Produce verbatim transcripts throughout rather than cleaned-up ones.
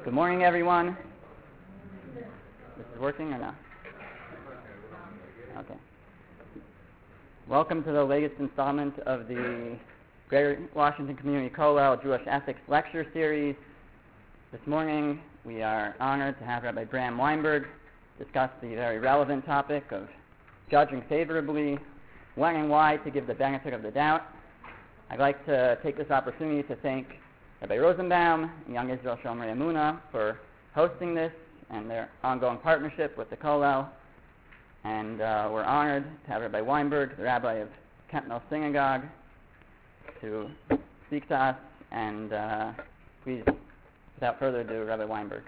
Good morning, everyone. This is working or not? Okay. Welcome to the latest installment of the Greater Washington Community Kollel Jewish Ethics Lecture Series. This morning, we are honored to have Rabbi Bram Weinberg discuss the very relevant topic of judging favorably, when and why to give the benefit of the doubt. I'd like to take this opportunity to thank Rabbi Rosenbaum and Young Israel Shomer Emunah for hosting this and their ongoing partnership with the Kollel. And uh, we're honored to have Rabbi Weinberg, the rabbi of Kent Mill Synagogue, to speak to us. And uh, please, without further ado, Rabbi Weinberg.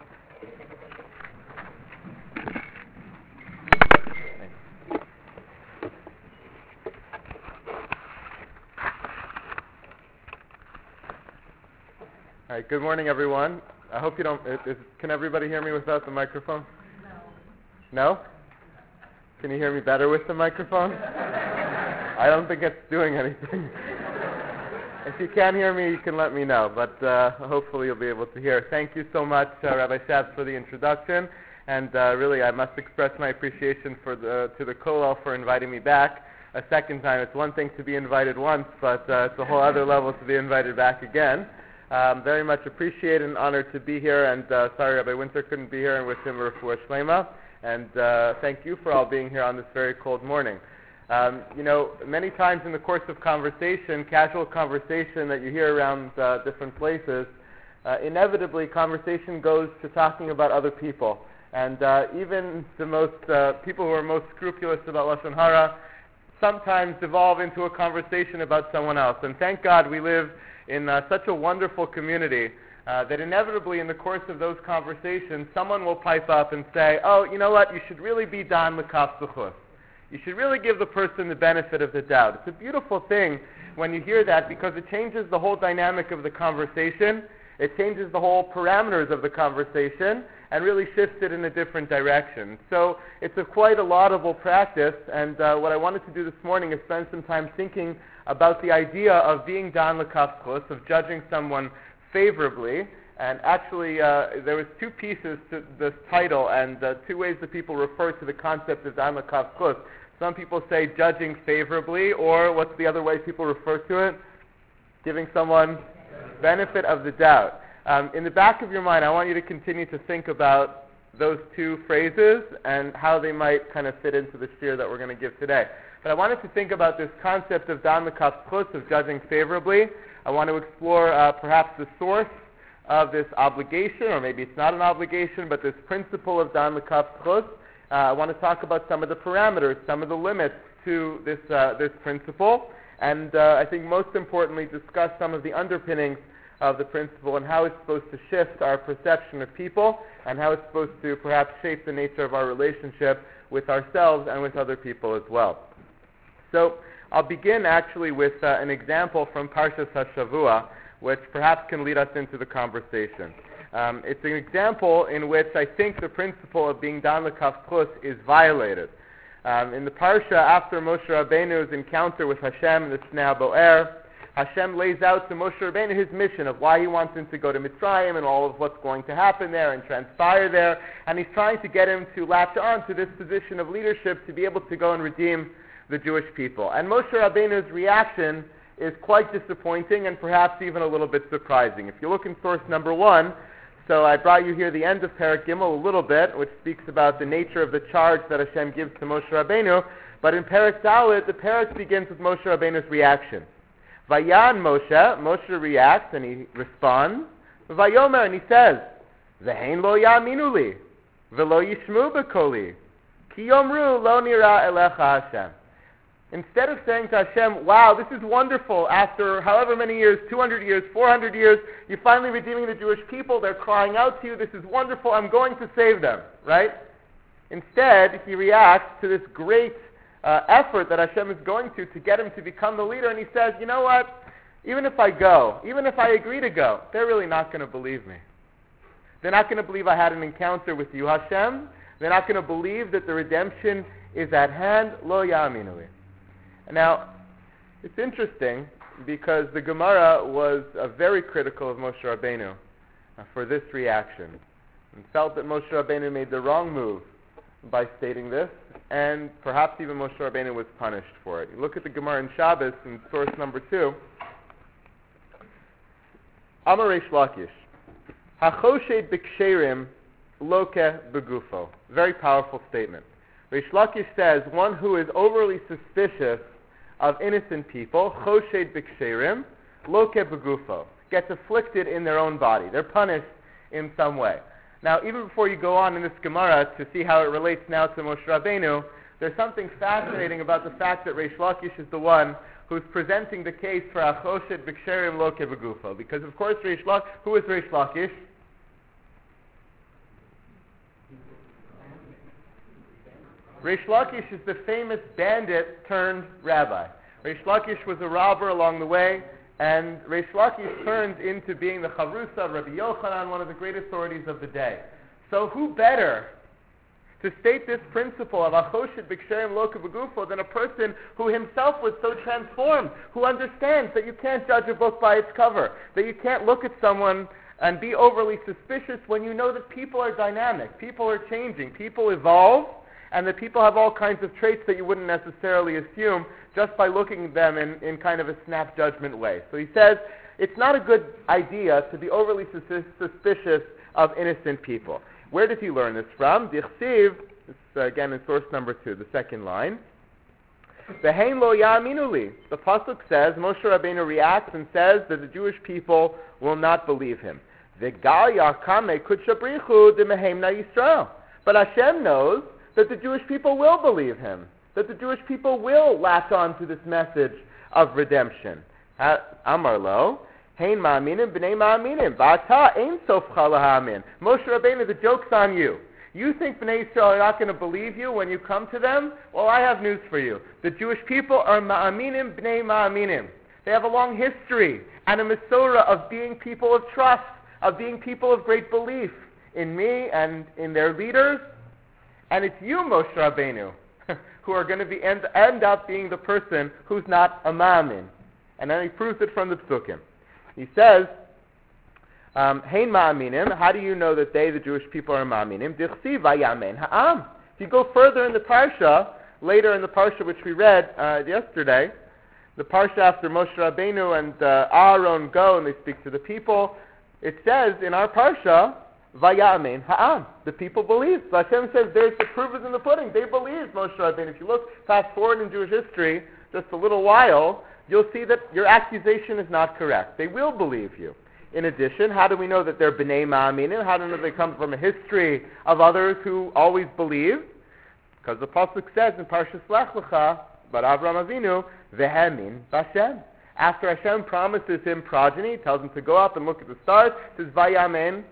All right, good morning, everyone. I hope you don't, is, is, can everybody hear me without the microphone? No. No? Can you hear me better with the microphone? I don't think it's doing anything. If you can't hear me, you can let me know, but uh, hopefully you'll be able to hear. Thank you so much, uh, Rabbi Schatz, for the introduction, and uh, really I must express my appreciation for the, to the Kollel for inviting me back a second time. It's one thing to be invited once, but uh, it's a whole other level to be invited back again. Um, very much appreciated and honored to be here, and uh, sorry Rabbi Winter couldn't be here, and with him refuah shlema, and uh, thank you for all being here on this very cold morning. Um, you know, many times in the course of conversation, casual conversation that you hear around uh, different places, uh, inevitably conversation goes to talking about other people, and uh, even the most uh, people who are most scrupulous about Lashon Hara sometimes devolve into a conversation about someone else, and thank God we live in uh, such a wonderful community uh, that inevitably in the course of those conversations, someone will pipe up and say, oh, you know what, you should really be dan l'kaf zechus. You should really give the person the benefit of the doubt. It's a beautiful thing when you hear that because it changes the whole dynamic of the conversation. It changes the whole parameters of the conversation and really shifts it in a different direction. So it's a quite a laudable practice, and uh, what I wanted to do this morning is spend some time thinking about the idea of being dan l'kaf zechus, of judging someone favorably. And actually, uh, there was two pieces to this title, and uh, two ways that people refer to the concept of dan l'kaf zechus. Some people say judging favorably, or what's the other way people refer to it? Giving someone benefit of the doubt. Um, in the back of your mind, I want you to continue to think about those two phrases and how they might kind of fit into the sphere that we're going to give today. But I wanted to think about this concept of dan l'kaf zechus, of judging favorably. I want to explore uh, perhaps the source of this obligation, or maybe it's not an obligation, but this principle of dan l'kaf zechus. Uh, I want to talk about some of the parameters, some of the limits to this uh, this principle, and uh, I think most importantly discuss some of the underpinnings of the principle and how it's supposed to shift our perception of people and how it's supposed to perhaps shape the nature of our relationship with ourselves and with other people as well. So I'll begin actually with uh, an example from Parshas HaShavua, which perhaps can lead us into the conversation. Um, it's an example in which I think the principle of being dan l'kaf zechus is violated. Um, in the Parsha, after Moshe Rabbeinu's encounter with Hashem in the Sneh Bo'er, Hashem lays out to Moshe Rabbeinu his mission of why he wants him to go to Mitzrayim and all of what's going to happen there and transpire there, and he's trying to get him to latch on to this position of leadership to be able to go and redeem the Jewish people. And Moshe Rabbeinu's reaction is quite disappointing and perhaps even a little bit surprising. If you look in source number one, so I brought you here the end of Perek Gimel a little bit, which speaks about the nature of the charge that Hashem gives to Moshe Rabbeinu, but in Perek Dalet, the Perek begins with Moshe Rabbeinu's reaction. Vayan Moshe, Moshe reacts and he responds, Vayomer, and he says, Ve'ein lo ya'aminu li, ve'lo yishmu b'koli, ki yomru lo nira elecha Hashem. Instead of saying to Hashem, wow, this is wonderful, after however many years, two hundred years, four hundred years, you're finally redeeming the Jewish people, they're crying out to you, this is wonderful, I'm going to save them, right? Instead, he reacts to this great uh, effort that Hashem is going to to get him to become the leader, and he says, you know what, even if I go, even if I agree to go, they're really not going to believe me. They're not going to believe I had an encounter with you, Hashem. They're not going to believe that the redemption is at hand, lo ya'aminu li. Now, it's interesting because the Gemara was uh, very critical of Moshe Rabbeinu. uh, for this reaction, and felt that Moshe Rabbeinu made the wrong move by stating this, and perhaps even Moshe Rabbeinu was punished for it. You look at the Gemara in Shabbos, in source number two. Amar Reish Lakish, Hachoshed b'ksherim loke begufo. Very powerful statement. Reish Lakish says, one who is overly suspicious of innocent people, choshed b'ksherim loke begufo, gets afflicted in their own body. They're punished in some way. Now, even before you go on in this Gemara to see how it relates now to Moshe Rabbeinu, there's something fascinating about the fact that Reish Lakish is the one who's presenting the case for Achoshet B'Ksherim Loke Begufo. Because, of course, Reish Lakish, who is Reish Lakish? Reish Lakish is the famous bandit turned rabbi. Reish Lakish was a robber along the way, and Reish Lakish turns into being the Chavrusa of Rabbi Yochanan, one of the great authorities of the day. So who better to state this principle of Achoshet B'Ksherim Loke Begufo than a person who himself was so transformed, who understands that you can't judge a book by its cover, that you can't look at someone and be overly suspicious when you know that people are dynamic, people are changing, people evolve, and that people have all kinds of traits that you wouldn't necessarily assume just by looking at them in, in kind of a snap judgment way. So he says, it's not a good idea to be overly sus- suspicious of innocent people. Where did he learn this from? Dichsiv, this uh, again in source number two, the second line. V'hein lo ya'aminu li. The pasuk says, Moshe Rabbeinu reacts and says that the Jewish people will not believe him. V'gal yakame kutshabrichu d'meheimna Yisrael. But Hashem knows that the Jewish people will believe him, that the Jewish people will latch on to this message of redemption. Amar lo, hein ma'aminim b'nei ma'aminim, v'ata ein sofcha lahamin. Moshe Rabbeinu, the joke's on you. You think Bnei Yisrael are not going to believe you when you come to them? Well, I have news for you. The Jewish people are ma'aminim b'nei ma'aminim. They have a long history and a mesorah of being people of trust, of being people of great belief in me and in their leaders. And it's you, Moshe Rabbeinu, who are going to be end, end up being the person who's not a ma'amin. And then he proves it from the psukim. He says, um, Hein ma'aminim, how do you know that they, the Jewish people, are ma'aminim? Dichsi vayamen ha'am. If you go further in the parsha, later in the parsha which we read uh, yesterday, the parsha after Moshe Rabbeinu and uh, Aaron go and they speak to the people, it says in our parsha, Vayamen ha'am. The people believe. So Hashem says there's the proof is in the pudding. They believe Moshe Rabbeinu. If you look fast forward in Jewish history just a little while, you'll see that your accusation is not correct. They will believe you. In addition, how do we know that they're b'nei ma'aminim? How do we know they come from a history of others who always believe? Because the pasuk says in Parshas Lech Lecha, but Avraham Avinu, vehemin b'Hashem. After Hashem promises him progeny, tells him to go up and look at the stars, says vayamen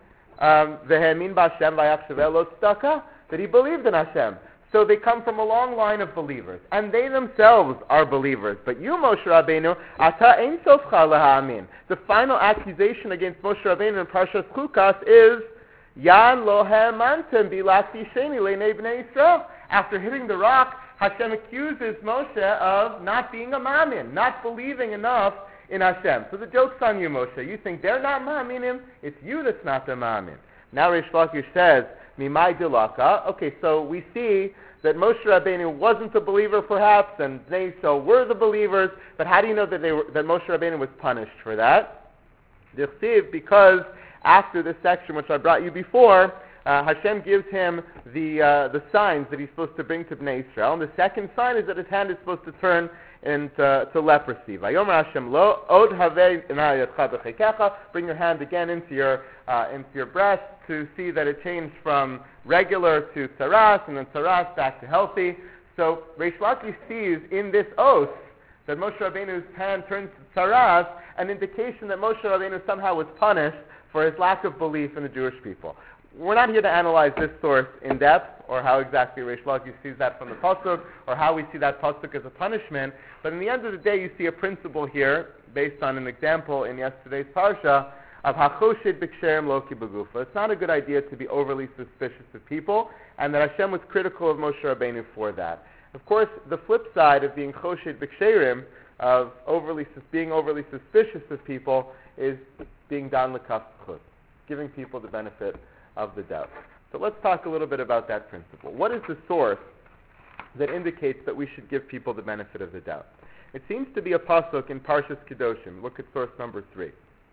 vehemin b'Hashem vayachshaveh lo tzedakah, that he believed in Hashem. So they come from a long line of believers, and they themselves are believers. But you, Moshe Rabbeinu, ata ein sofcha laha'amin. The final accusation against Moshe Rabbeinu in Parshas Chukas is Yan lo ha'amantem bilati sheni le'nei bnei Yisrael. After hitting the rock, Hashem accuses Moshe of not being a ma'amin, not believing enough in Hashem. So the joke's on you, Moshe. You think they're not ma'aminim, it's you that's not the ma'amin. Now Reish Lakish says, Mimai dilaka. Okay, so we see that Moshe Rabbeinu wasn't a believer perhaps, and they so were the believers, but how do you know that they were, that Moshe Rabbeinu was punished for that? Dichsiv, because after this section which I brought you before, uh, Hashem gives him the uh, the signs that he's supposed to bring to Bnei Israel, and the second sign is that his hand is supposed to turn into to leprosy. Vayomer Hashem lo od havei yadcha b'chekecha. Bring your hand again into your uh, into your breast to see that it changed from regular to tzaras, and then tzaras back to healthy. So Reish Lakish sees in this oath that Moshe Rabbeinu's hand turns to tzaras an indication that Moshe Rabbeinu somehow was punished for his lack of belief in the Jewish people. We're not here to analyze this source in depth, or how exactly Reish Lakish sees that from the pasuk, or how we see that pasuk as a punishment. But in the end of the day, you see a principle here, based on an example in yesterday's parsha, of hachoshed b'ksherim loki begufa. It's not a good idea to be overly suspicious of people, and that Hashem was critical of Moshe Rabbeinu for that. Of course, the flip side of being choshed b'ksherim, of overly being overly suspicious of people, is being dan l'kaf chut. giving people the benefit of the doubt. So let's talk a little bit about that principle. What is the source that indicates that we should give people the benefit of the doubt? It seems to be a pasuk in Parshas Kedoshim. Look at source number three.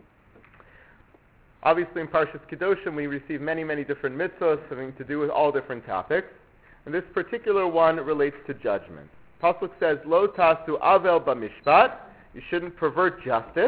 Obviously, in Parshas Kedoshim, we receive many, many different mitzvahs having to do with all different topics. And this particular one relates to judgment. Pasuk says, Lo tasu avel b'mishpat, you shouldn't pervert justice.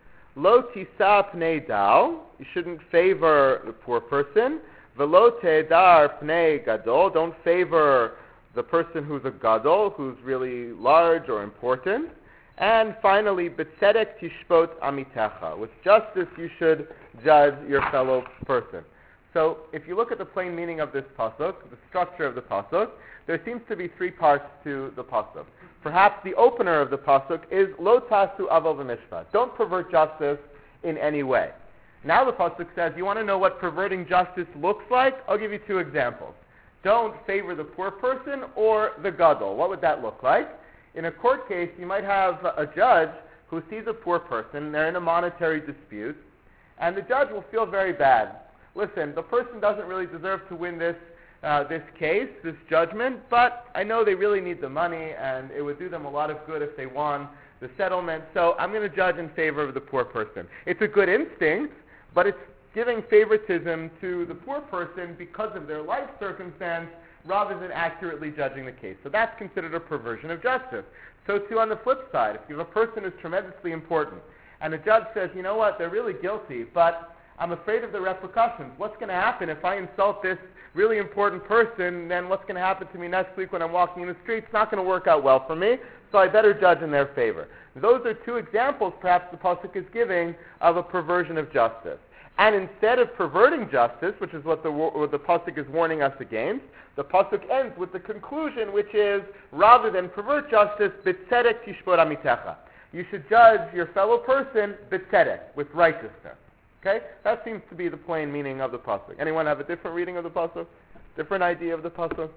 Lo tisa pnei dal, you shouldn't favor the poor person. Velo te'edar pnei gadol, don't favor the person who's a gadol, who's really large or important. And finally, b'tzedek tishpot amitecha, with justice you should judge your fellow person. So, if you look at the plain meaning of this pasuk, the structure of the pasuk, there seems to be three parts to the pasuk. Perhaps the opener of the pasuk is lo tasu aval v'mishpat. Don't pervert justice in any way. Now the pasuk says, you want to know what perverting justice looks like? I'll give you two examples. Don't favor the poor person or the gadol. What would that look like? In a court case, you might have a judge who sees a poor person, they're in a monetary dispute, and the judge will feel very bad. Listen, the person doesn't really deserve to win this uh, this case, this judgment, but I know they really need the money, and it would do them a lot of good if they won the settlement, so I'm going to judge in favor of the poor person. It's a good instinct, but it's giving favoritism to the poor person because of their life circumstance rather than accurately judging the case. So that's considered a perversion of justice. So too on the flip side, if you have a person who's tremendously important, and the judge says, you know what, they're really guilty, but I'm afraid of the repercussions. What's going to happen if I insult this really important person? Then what's going to happen to me next week when I'm walking in the street? It's not going to work out well for me, so I better judge in their favor. Those are two examples, perhaps, the pasuk is giving of a perversion of justice. And instead of perverting justice, which is what the, what the pasuk is warning us against, the pasuk ends with the conclusion, which is, rather than pervert justice, b'tzedek tishpot amitecha. You should judge your fellow person b'tzedek, with righteousness. Okay? That seems to be the plain meaning of the pasuk. Anyone have a different reading of the pasuk? Different idea of the pasuk?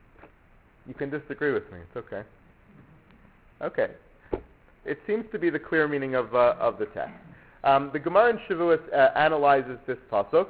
You can disagree with me. It's okay. Okay. It seems to be the clear meaning of uh, of the text. Um, the Gemara in Shavuos uh, analyzes this pasuk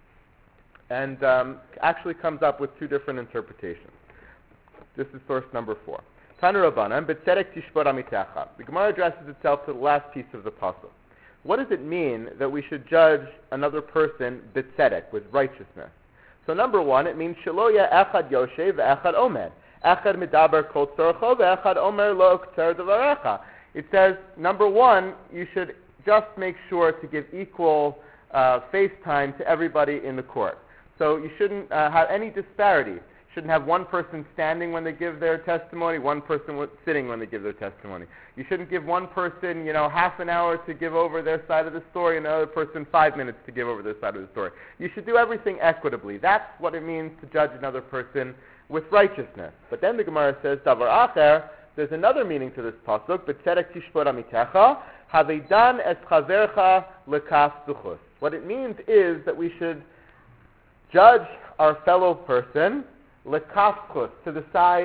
and um, actually comes up with two different interpretations. This is source number four. Tanu Rabbanan, b'tzedek tishpot amitecha. The Gemara addresses itself to the last piece of the pasuk. What does it mean that we should judge another person b'tzedek, with righteousness? So number one, it means shelo yeh echad yoshev ve'echad omer. Echad medaber kol tzorcho ve'echad omer lo kter devarecha. It says, number one, you should just make sure to give equal uh, face time to everybody in the court. So you shouldn't uh, have any disparity. You shouldn't have one person standing when they give their testimony, one person w- sitting when they give their testimony. You shouldn't give one person, you know, half an hour to give over their side of the story and another person five minutes to give over their side of the story. You should do everything equitably. That's what it means to judge another person with righteousness. But then the Gemara says, Davar acher, there's another meaning to this pasuk, b'tzedek tishpot amitecha, havedan es chavercha lekaf zuchus. What it means is that we should judge our fellow person lekaf zuchus, to the side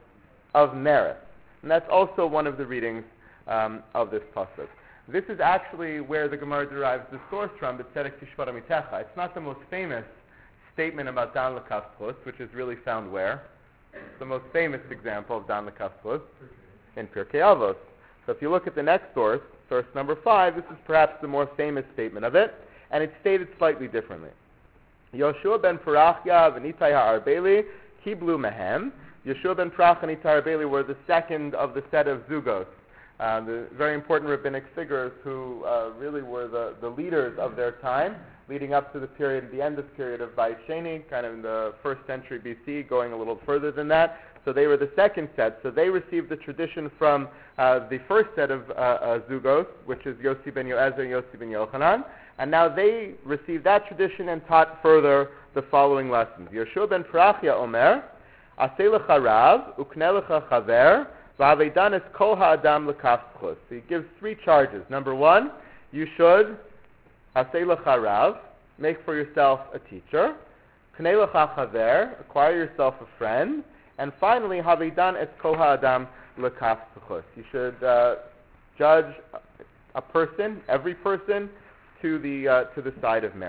of merit. And that's also one of the readings um, of this pasuk. This is actually where the Gemara derives the source from, b'tzedek tishpot amitecha. It's not the most famous statement about dan lekaf zuchus, which is really found where? It's the most famous example of dan lekaf zuchus in Pirkei Avos. So if you look at the next source, source number five, this is perhaps the more famous statement of it, and it's stated slightly differently. Yoshua ben Parachya v'Nitai ha'arbeli kiblu mehem. Yoshua ben Parachya and Nitai ha'arbeli were the second of the set of zugos, uh, the very important rabbinic figures who uh, really were the, the leaders of their time, leading up to the period, the end of the period of Beit Sheni, kind of in the first century B C, going a little further than that. So they were the second set. So they received the tradition from uh, the first set of uh, uh, zugos, which is Yossi ben Yoezer and Yossi ben Yochanan. And now they received that tradition and taught further the following lessons. Yoshua ben Parachya omer, aseh lecha rav, ukne lecha chaver, v'avedan es kol ha'adam lekaf zchus. So he gives three charges. Number one, you should aseh lecha rav, make for yourself a teacher. K'nei lecha chaver, acquire yourself a friend. And finally, havidan et kol ha'adam lekaf zchus. You should uh, judge a person, every person, to the uh, to the side of merit.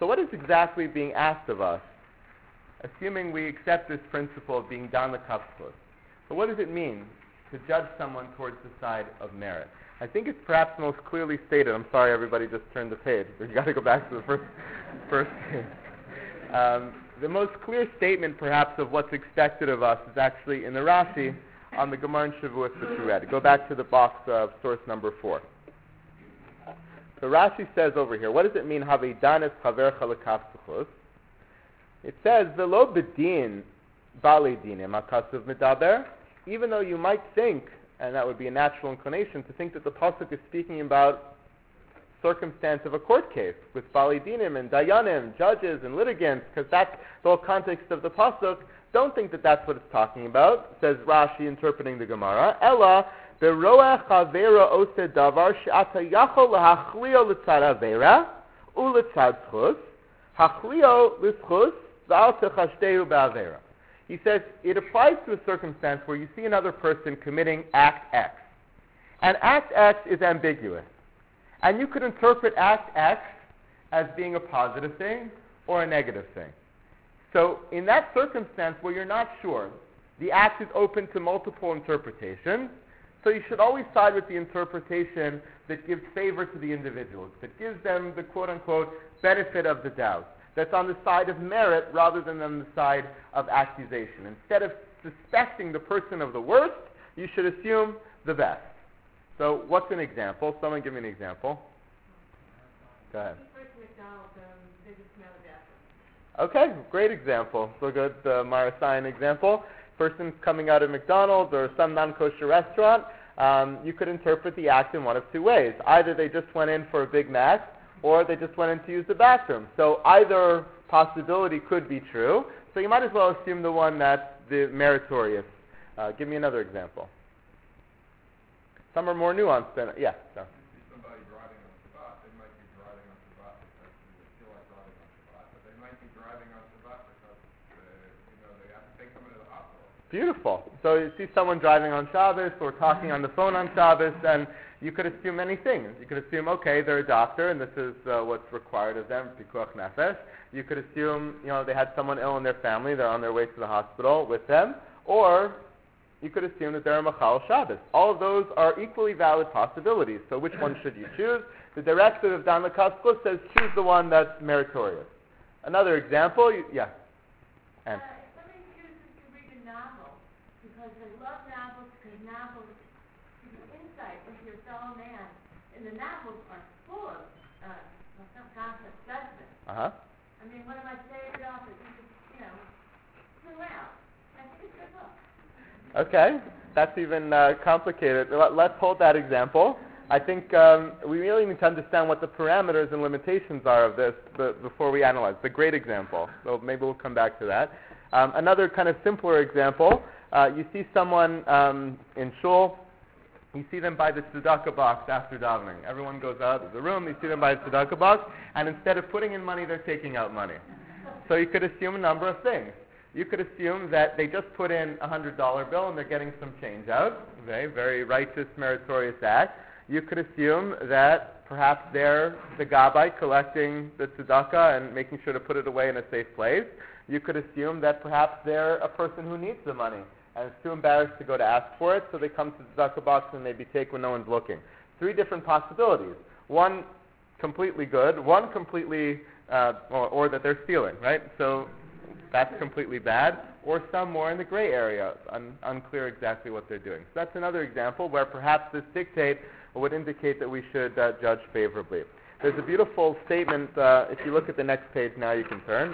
So what is exactly being asked of us, assuming we accept this principle of being dan l'kav zchus? So what does it mean to judge someone towards the side of merit? I think it's perhaps most clearly stated. I'm sorry, everybody just turned the page. We've got to go back to the first, first page. Um, the most clear statement, perhaps, of what's expected of us is actually in the Rashi on the Gemara in Shavuot which we read. Go back to the box of source number four. So Rashi says over here, what does it mean, Haveidan es chavercha l'kav zchus? It says, V'lo b'din ba'alei dinim ha'kasuv medaber, even though you might think, and that would be a natural inclination, to think that the pasuk is speaking about circumstance of a court case with ba'alei dinim and dayanim, judges and litigants, because that's the whole context of the pasuk. Don't think that that's what it's talking about, says Rashi interpreting the Gemara. Ella beroach havera ose davar she'ata yachol lahachrio l'tzad havera u'letzad zchus hachrio l'zchus v'al techashteu ba'avera. He says it applies to a circumstance where you see another person committing act X. And act X is ambiguous. And you could interpret act X as being a positive thing or a negative thing. So in that circumstance where you're not sure, the act is open to multiple interpretations, so you should always side with the interpretation that gives favor to the individuals, that gives them the quote-unquote benefit of the doubt, that's on the side of merit rather than on the side of accusation. Instead of suspecting the person of the worst, you should assume the best. So what's an example? Someone give me an example. Go ahead. Okay, great example. So good, uh, Marasayan example. Person's coming out of McDonald's or some non-kosher restaurant. Um, you could interpret the act in one of two ways. Either they just went in for a Big Mac, or they just went in to use the bathroom. So either possibility could be true. So you might as well assume the one that's the meritorious. Uh, give me another example. Some are more nuanced than, yeah. So. Somebody driving on Shabbat, they might be driving on Shabbat because they feel like driving on Shabbat, but they might be driving on Shabbat because uh, you know they have to take someone to the hospital. Beautiful. So you see someone driving on Shabbos or talking on the phone on Shabbos, and you could assume many things. You could assume, okay, they're a doctor, and this is uh, what's required of them, pikuach nefesh. You could assume, you know, they had someone ill in their family, they're on their way to the hospital with them, or you could assume that they're a Machal Shabbos. All of those are equally valid possibilities. So which one should you choose? The directive of Dan l'kav zchus says choose the one that's meritorious. Another example, you, yeah. And Uh, if somebody chooses to read a novel because they love novels, because novels give you insight into your fellow man, and the novels are full of uh, some concept judgment. Uh-huh. I mean, one of my favorite authors, you could, you know, throughout. I think it's a good book. Okay, that's even uh, complicated. Let, let's hold that example. I think um, we really need to understand what the parameters and limitations are of this b- before we analyze. It's a great example, so maybe we'll come back to that. Um, another kind of simpler example, uh, you see someone um, in shul, you see them by the tzedakah box after davening. Everyone goes out of the room, you see them by the tzedakah box, and instead of putting in money, they're taking out money. So you could assume a number of things. You could assume that they just put in a one hundred dollar bill and they're getting some change out. Okay, very righteous, meritorious act. You could assume that perhaps they're the gabbai collecting the tzedakah and making sure to put it away in a safe place. You could assume that perhaps they're a person who needs the money and is too embarrassed to go to ask for it, so they come to the tzedakah box and maybe take when no one's looking. Three different possibilities. One completely good, one completely, uh, or, or that they're stealing, right? So that's completely bad, or some more in the gray area, un- unclear exactly what they're doing. So that's another example where perhaps this dictate would indicate that we should uh, judge favorably. There's a beautiful statement, uh, if you look at the next page now you can turn.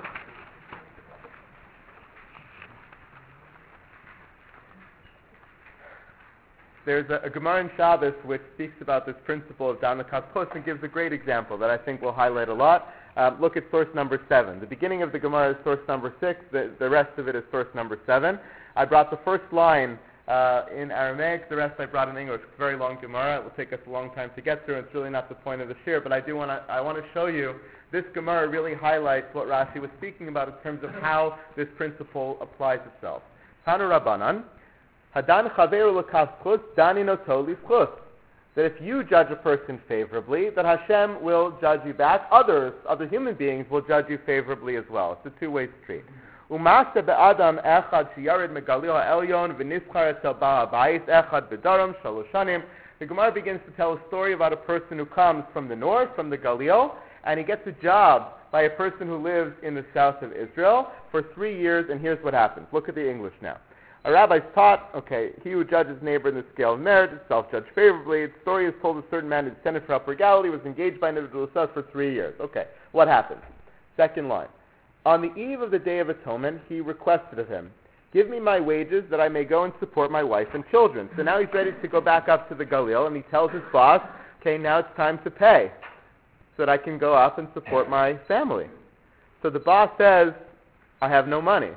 There's a, a Gemara in Shabbos which speaks about this principle of Dan l'kav zchus and gives a great example that I think we'll highlight a lot. Um, look at source number seven. The beginning of the Gemara is source number six. The, the rest of it is source number seven. I brought the first line uh, in Aramaic. The rest I brought in English. It's a very long Gemara. It will take us a long time to get through. It's really not the point of the shir, but I do want to. I want to show you this Gemara really highlights what Rashi was speaking about in terms of how this principle applies itself. Tanu Rabbanan, Hadan chaveru l'kav zchus, dani noto l'zchus. that if you judge a person favorably, that Hashem will judge you back. Others, other human beings, will judge you favorably as well. It's a two-way street. Umasa be'adam echad sheyared megalil ha'elyon v'nischar etzel ba'al ha'bayis echad b'daram shalosh shanim. The Gemara begins to tell a story about a person who comes from the north, from the Galil, and he gets a job by a person who lives in the south of Israel for three years, and here's what happens. Look at the English now. A rabbi's taught, okay, he who judges neighbor in the scale of merit is self-judged favorably. The story is told a certain man who descended for upper Galilee was engaged by an individual for three years. Okay, what happened? Second line. On the eve of the Day of Atonement, he requested of him, give me my wages that I may go and support my wife and children. So now he's ready to go back up to the Galil, and he tells his boss, okay, now it's time to pay so that I can go up and support my family. So the boss says, I have no money.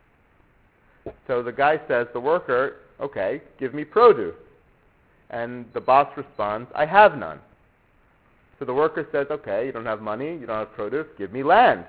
So the guy says, the worker, okay, give me produce. And the boss responds, I have none. So the worker says, okay, you don't have money, you don't have produce, give me land.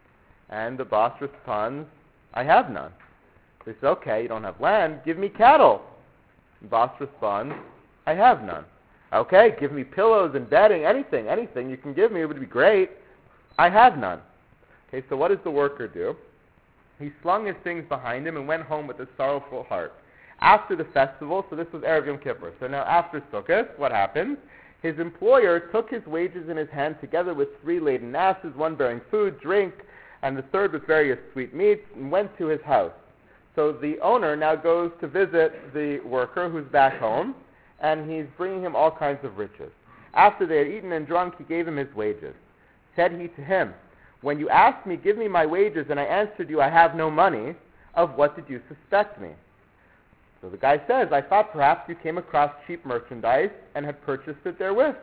And the boss responds, I have none. So he says, okay, you don't have land, give me cattle. The boss responds, I have none. Okay, give me pillows and bedding, anything, anything you can give me, it would be great. I have none. Okay, so what does the worker do? He slung his things behind him and went home with a sorrowful heart. After the festival, so this was Erev Yom Kippur, so now after Sukkot, what happened? His employer took his wages in his hand together with three laden asses, one bearing food, drink, and the third with various sweet meats, and went to his house. So the owner now goes to visit the worker who's back home, and he's bringing him all kinds of riches. After they had eaten and drunk, he gave him his wages. Said he to him, when you asked me, give me my wages, and I answered you, I have no money, of what did you suspect me? So the guy says, I thought perhaps you came across cheap merchandise and had purchased it therewith.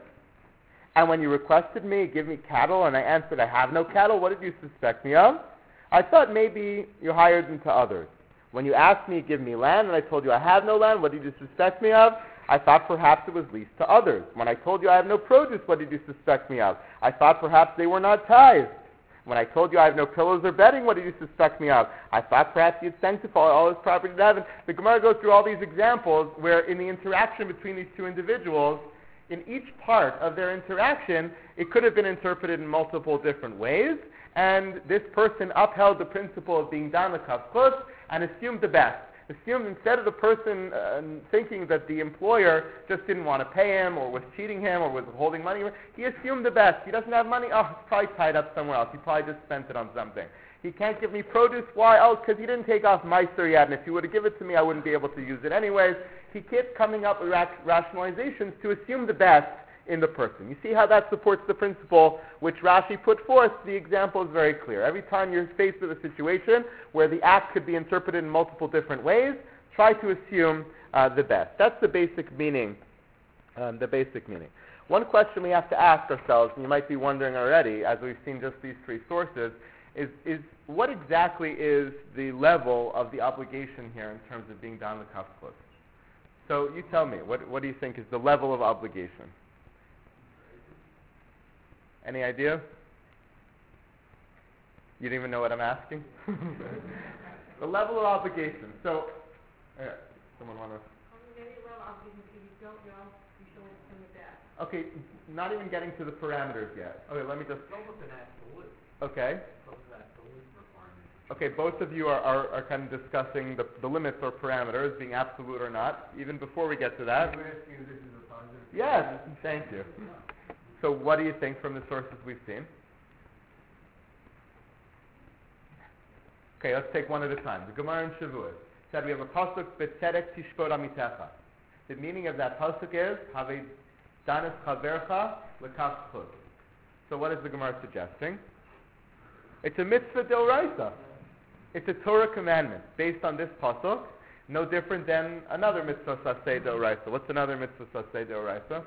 And when you requested me, give me cattle, and I answered, I have no cattle, what did you suspect me of? I thought maybe you hired them to others. When you asked me, give me land, and I told you I have no land, what did you suspect me of? I thought perhaps it was leased to others. When I told you I have no produce, what did you suspect me of? I thought perhaps they were not tithed. When I told you I have no pillows or bedding, what did you suspect me of? I thought perhaps you'd sanctify all his property to heaven. The Gemara goes through all these examples where in the interaction between these two individuals, in each part of their interaction, it could have been interpreted in multiple different ways, and this person upheld the principle of being dan l'kafchus and assumed the best. Assumed instead of the person uh, thinking that the employer just didn't want to pay him or was cheating him or was holding money, he assumed the best. He doesn't have money, oh, it's probably tied up somewhere else. He probably just spent it on something. He can't give me produce, why? Oh, because he didn't take off Meister yet, and if he would have given it to me, I wouldn't be able to use it anyways. He kept coming up with ra- rationalizations to assume the best in the person. You see how that supports the principle which Rashi put forth? The example is very clear. Every time you're faced with a situation where the act could be interpreted in multiple different ways, try to assume uh, the best. That's the basic meaning. Um, the basic meaning. One question we have to ask ourselves, and you might be wondering already, as we've seen just these three sources, is, is what exactly is the level of the obligation here in terms of being dan l'kafchus? So you tell me, what, what do you think is the level of obligation? Any idea? You don't even know what I'm asking? The level of obligation. So, uh, someone want to? Okay, not even getting to the parameters yet. Okay, let me just. Okay. Okay, both of you are, are, are kind of discussing the, the limits or parameters, being absolute or not. Even before we get to that. Yes, thank you. So what do you think from the sources we've seen? Okay, let's take one at a time. The Gemara in Shavuot said we have a pasuk b'tzedek tishpot amitecha. The meaning of that pasuk is havei danas chavercha l'kafchus. So what is the Gemara suggesting? It's a mitzvah d'oraisa. It's a Torah commandment based on this pasuk, no different than another mitzvah saseh d'oraisa. What's another mitzvah saseh d'oraisa?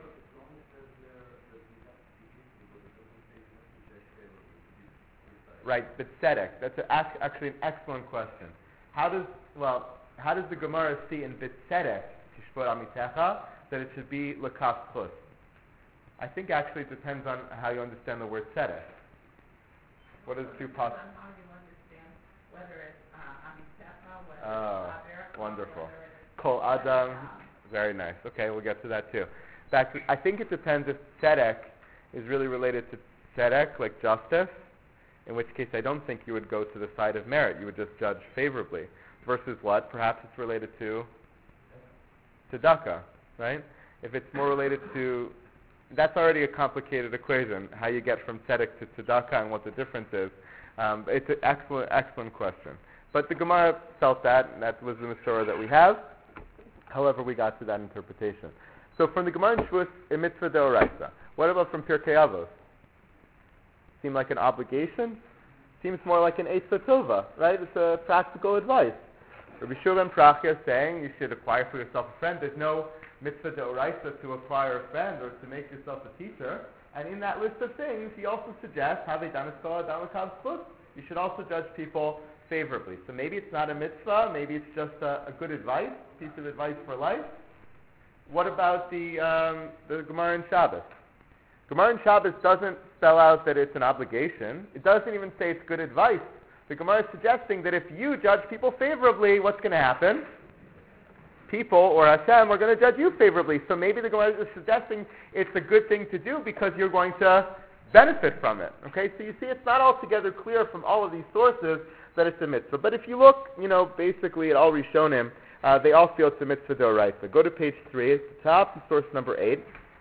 Right, but tzedek. That's a, actually an excellent question. How does well? How does the Gemara see in b'tzedek tishpot amitecha that it should be l'kafchus? I think actually it depends on how you understand the word tzedek. What is two possible? How you understand whether it's uh, amitecha, whether Oh, it's chavercha, wonderful. whether it's Kol adam. Very nice. Okay, we'll get to that too. Back to, I think it depends if tzedek is really related to tzedek, like justice, in which case I don't think you would go to the side of merit. You would just judge favorably. Versus what? Perhaps it's related to tzedakah, right? If it's more related to, that's already a complicated equation, how you get from tzedek to tzedakah and what the difference is. Um, it's an excellent, excellent question. But the Gemara felt that, and that was the Masorah that we have. However, we got to that interpretation. So from the Gemara in Shavuos, a mitzvah deoraisa. What about from Pirkei Avos? Seem like an obligation? Seems more like an Eitzah Tova, right? It's a practical advice. Rabbi Shua ben Prachia is saying you should acquire for yourself a friend. There's no mitzvah deoraisa to acquire a friend or to make yourself a teacher. And in that list of things, he also suggests, have a danaskola danakav zchus. You should also judge people favorably. So maybe it's not a mitzvah, maybe it's just a, a good advice, piece of advice for life. What about the um, the Gemara in Shabbos? Gemara in Shabbos doesn't spell out that it's an obligation. It doesn't even say it's good advice. The Gemara is suggesting that if you judge people favorably, what's going to happen? People, or Hashem, are going to judge you favorably. So maybe the Gemara is suggesting it's a good thing to do because you're going to benefit from it. Okay, so you see it's not altogether clear from all of these sources that it's a mitzvah. But if you look, you know, basically at all Rishonim, uh, they all feel it's a mitzvah d'oraisa. Go to page three, at the top, source number eight.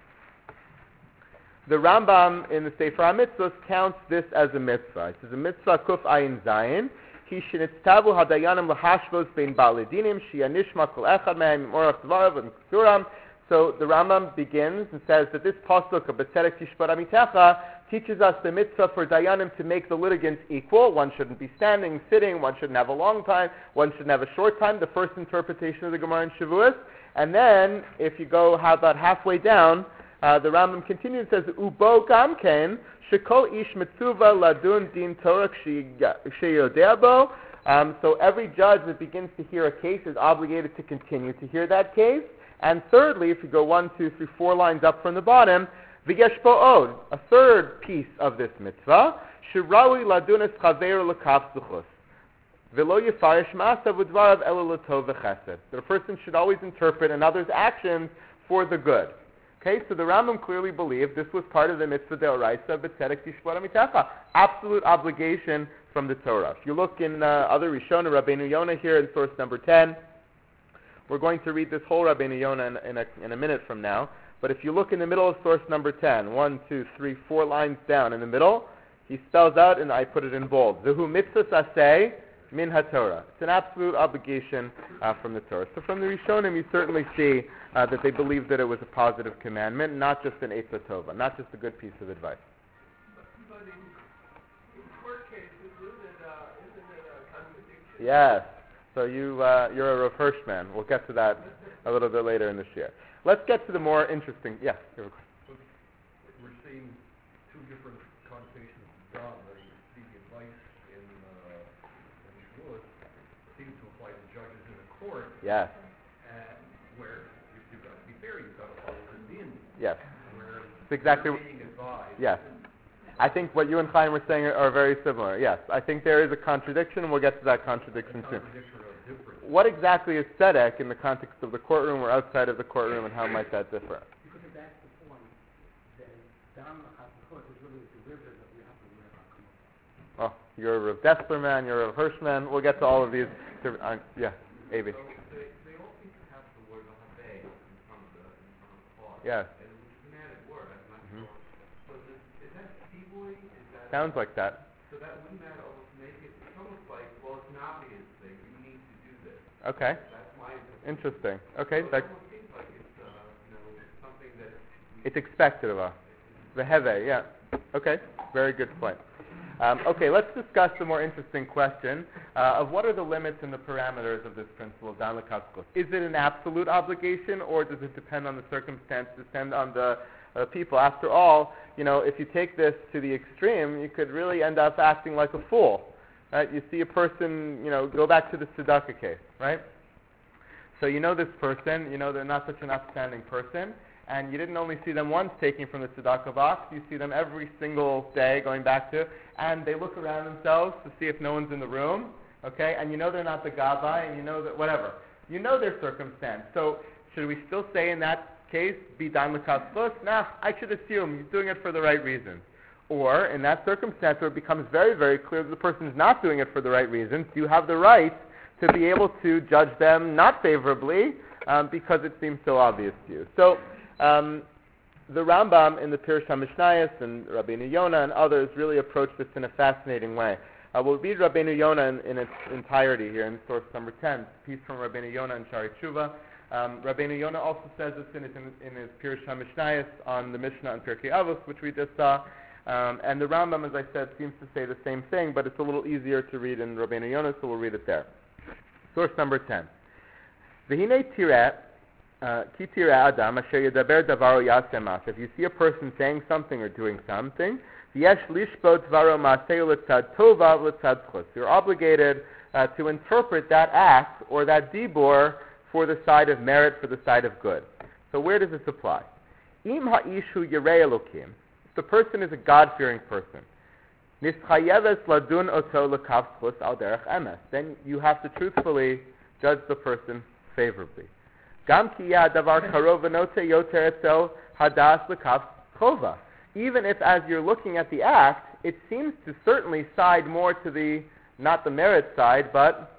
The Rambam in the Sefer HaMitzvos counts this as a mitzvah. It says a mitzvah kuf ayin zayin. Ki shenitztavu hadayanim lahashvos bein ba'aledinim shiyanishma kol echad mehem orach dvarav and kuram. So the Rambam begins and says that this pasuk of B'tzedek tishpat amitecha teaches us the mitzvah for dayanim to make the litigants equal. One shouldn't be standing, sitting. One shouldn't have a long time. One shouldn't have a short time. The first interpretation of the Gemara in Shavuos. And then, if you go how about halfway down, uh, the Rambam continues and says, Ubo gamken shekol ish mitzuva ladun din torah sheyodea bo. Um, so every judge that begins to hear a case is obligated to continue to hear that case. And thirdly, if you go one, two, three, four lines up from the bottom, v'yesh bo'od, a third piece of this mitzvah, shirawi ladunas chaver l'kav zuchus, v'lo yifarish ma'asav v'dvarav elo l'tov v'chesed. That a person should always interpret another's actions for the good. Okay, so the Rambam clearly believed this was part of the mitzvah deoraisa b'tzedek tishpat amitecha, absolute obligation from the Torah. If you look in uh, other Rishonim, Rabbeinu Yonah here in source number ten, we're going to read this whole Rabbeinu Yonah in, in, a, in a minute from now. But if you look in the middle of source number ten, one, two, three, four lines down in the middle, he spells out, and I put it in bold, Zehu mitzvah aseh min haTorah. It's an absolute obligation uh, from the Torah. So from the Rishonim, you certainly see uh, that they believe that it was a positive commandment, not just an Eitzah Tova, not just a good piece of advice. But, but in, in court cases, isn't it, uh, isn't it a contradiction? Yes. So you, uh, you're a Rav Hirsch man. We'll get to that a little bit later in this year. Let's get to the more interesting... Yeah, you have a question. We're seeing two different connotations of God. The advice in, uh, in Shavuot seems to apply to judges in a court. Yes. And where if you've got to be fair, you've got to follow the din. Yes. Where It's exactly... you're being advised. Yes. I think what you and Chaim were saying are, are very similar. Yes. I think there is a contradiction, and we'll get to that contradiction soon. Contradiction or difference. What exactly is tzedek in the context of the courtroom or outside of the courtroom, and how might that differ? Because if that's the point, then Dam HaKodesh is really a derivative of the Rav HaKodesh. Oh, you're a Rav Dessler man, you're a Rav Hirsch man. We'll get to all of these. Uh, yeah, Avi. So they, they all seem to have the word "lahabei" in front of the in front of the clause. Yes. And which is an added word. I'm not Mhm. sure. So is, is that T-boy? Is that Sounds like that. So that wouldn't that almost make it? It's almost like, well, it's an obvious thing. You need to do this. Okay. That's my interpretation. Interesting. Okay. So it That, almost seems like it's uh, you know something that we it's expected of us. The heve, yeah. Okay. Very good point. Um, okay, let's discuss the more interesting question uh, of what are the limits and the parameters of this principle of dan l'kavzchus. Is it an absolute obligation, or does it depend on the circumstance, depend on the uh, people? After all, you know, if you take this to the extreme, you could really end up acting like a fool. Right? You see a person, you know, go back to the tzedakah case, right? So you know this person, you know they're not such an upstanding person, and you didn't only see them once taking from the tzedakah box, you see them every single day going back to, and they look around themselves to see if no one's in the room, okay, and you know they're not the gabbai, and you know that, whatever. You know their circumstance. So should we still say in that case, be done l'kavchus? Nah, I should assume he's doing it for the right reasons. Or, in that circumstance where it becomes very, very clear that the person is not doing it for the right reasons, you have the right to be able to judge them not favorably um, because it seems so obvious to you. So, um, the Rambam in the Pirush HaMishnayos and Rabbeinu Yonah and others really approach this in a fascinating way. Uh, we'll read Rabbeinu Yonah in, in its entirety here in source number ten, piece from Rabbeinu Yonah and Shari Tshuva. Um, Rabbeinu Yonah also says this in his, in, in his Pirush HaMishnayos on the Mishnah and Pirkei Avos, which we just saw. Um, and the Rambam, as I said, seems to say the same thing, but it's a little easier to read in Rabbeinu Yonah, so we'll read it there. Source number ten. V'hinei tireh, ki tireh adam asher yedaber davaro yaseh mas. If you see a person saying something or doing something, yesh lishbot dvaro maseh l'tzad tova l'tzad chus. You're obligated uh, to interpret that act or that dibor for the side of merit, for the side of good. So where does this apply? Im ha'ishu yirei elokim. The person is a God-fearing person. Nischayeves ladun oto l'kavchus al derech emes. Then you have to truthfully judge the person favorably. Gam ki yeh davar karov v'note yoter etzel hadas l'kavchova. Even if, as you're looking at the act, it seems to certainly side more to the, not the merit side, but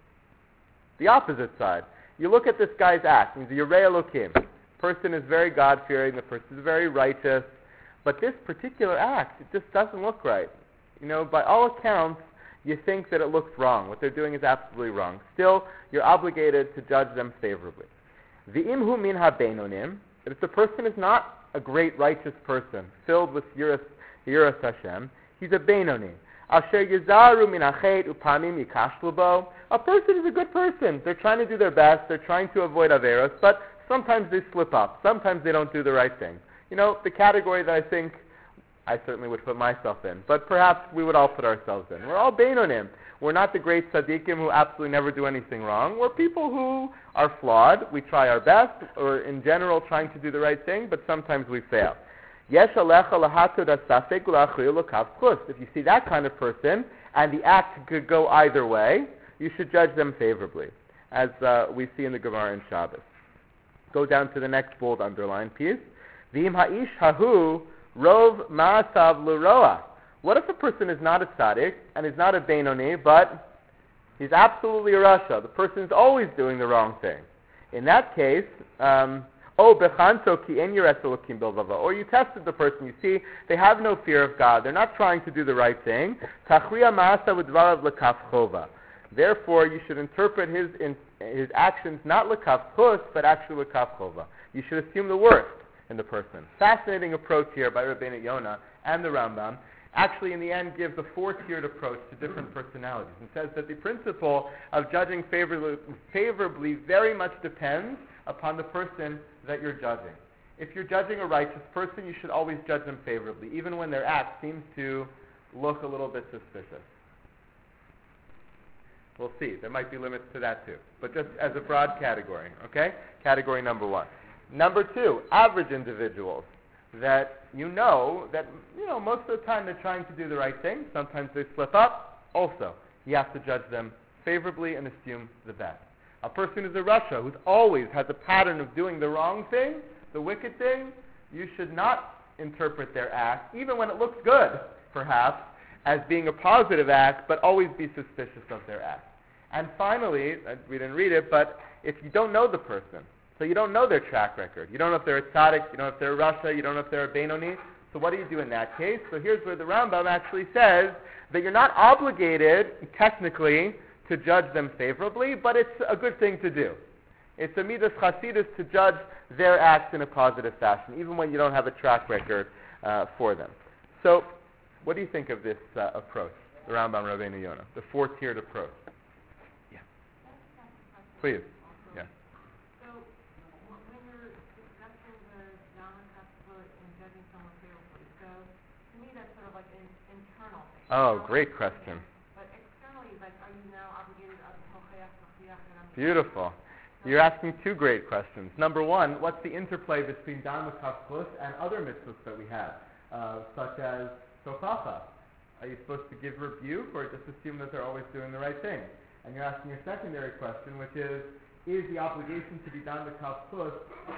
the opposite side. You look at this guy's act. He's a Yirei Elokim. The person is very God-fearing. The person is very righteous. But this particular act, it just doesn't look right. You know, by all accounts, you think that it looks wrong. What they're doing is absolutely wrong. Still, you're obligated to judge them favorably. V'im hu min ha-beinonim. If the person is not a great righteous person, filled with yiras, yiras Hashem, he's a Beinoni. Asher yizaru min hachet upamim yikashlu bo. A person is a good person. They're trying to do their best. They're trying to avoid averos, but sometimes they slip up. Sometimes they don't do the right thing. You know, the category that I think I certainly would put myself in, but perhaps we would all put ourselves in. We're all Beinonim. We're not the great tzaddikim who absolutely never do anything wrong. We're people who are flawed. We try our best, or in general trying to do the right thing, but sometimes we fail. Yesh alecha lahatod asafek ulachriu l'kav chus. If you see that kind of person, and the act could go either way, you should judge them favorably, as uh, we see in the Gemara in Shabbos. Go down to the next bold underlined piece. V'im ha'ish hahu rov ma'asav l'roa. What if a person is not a tzaddik and is not a Beinoni, but he's absolutely a rasha? The person is always doing the wrong thing. In that case, um, oh bechanto ki en yiras elokim bilvava. Or you tested the person. You see they have no fear of God. They're not trying to do the right thing. Tachriya ma'asav udvarav l'kaf chova. Therefore, you should interpret his in, his actions not l'kaf chus, but actually l'kaf chova. You should assume the worst in the person. Fascinating approach here by Rabbeinu Yonah and the Rambam. Actually, in the end, gives a four-tiered approach to different personalities and says that the principle of judging favorably, favorably very much depends upon the person that you're judging. If you're judging a righteous person, you should always judge them favorably, even when their act seems to look a little bit suspicious. We'll see. There might be limits to that too. But just as a broad category, okay? Category number one. Number two, average individuals that you know that, you know, most of the time they're trying to do the right thing. Sometimes they slip up. Also, you have to judge them favorably and assume the best. A person who's a rasha, who always has a pattern of doing the wrong thing, the wicked thing, you should not interpret their act, even when it looks good, perhaps, as being a positive act, but always be suspicious of their act. And finally, we didn't read it, but if you don't know the person, so you don't know their track record. You don't know if they're a tzaddik, you don't know if they're a rasha, you don't know if they're a Beinoni. So what do you do in that case? So here's where the Rambam actually says that you're not obligated, technically, to judge them favorably, but it's a good thing to do. It's a midas chasidus to judge their acts in a positive fashion, even when you don't have a track record uh, for them. So what do you think of this uh, approach, the Rambam Rabbeinu Yonah, the four-tiered approach? Yeah. Please. Oh, great question. But externally, like, are you now obligated to Beautiful. You're asking two great questions. Number one, what's the interplay between Dan L'Kavchus and other mitzvahs that we have, uh, such as Sofacha? Are you supposed to give rebuke or just assume that they're always doing the right thing? And you're asking a secondary question, which is, is the obligation to be Dan L'Kavchus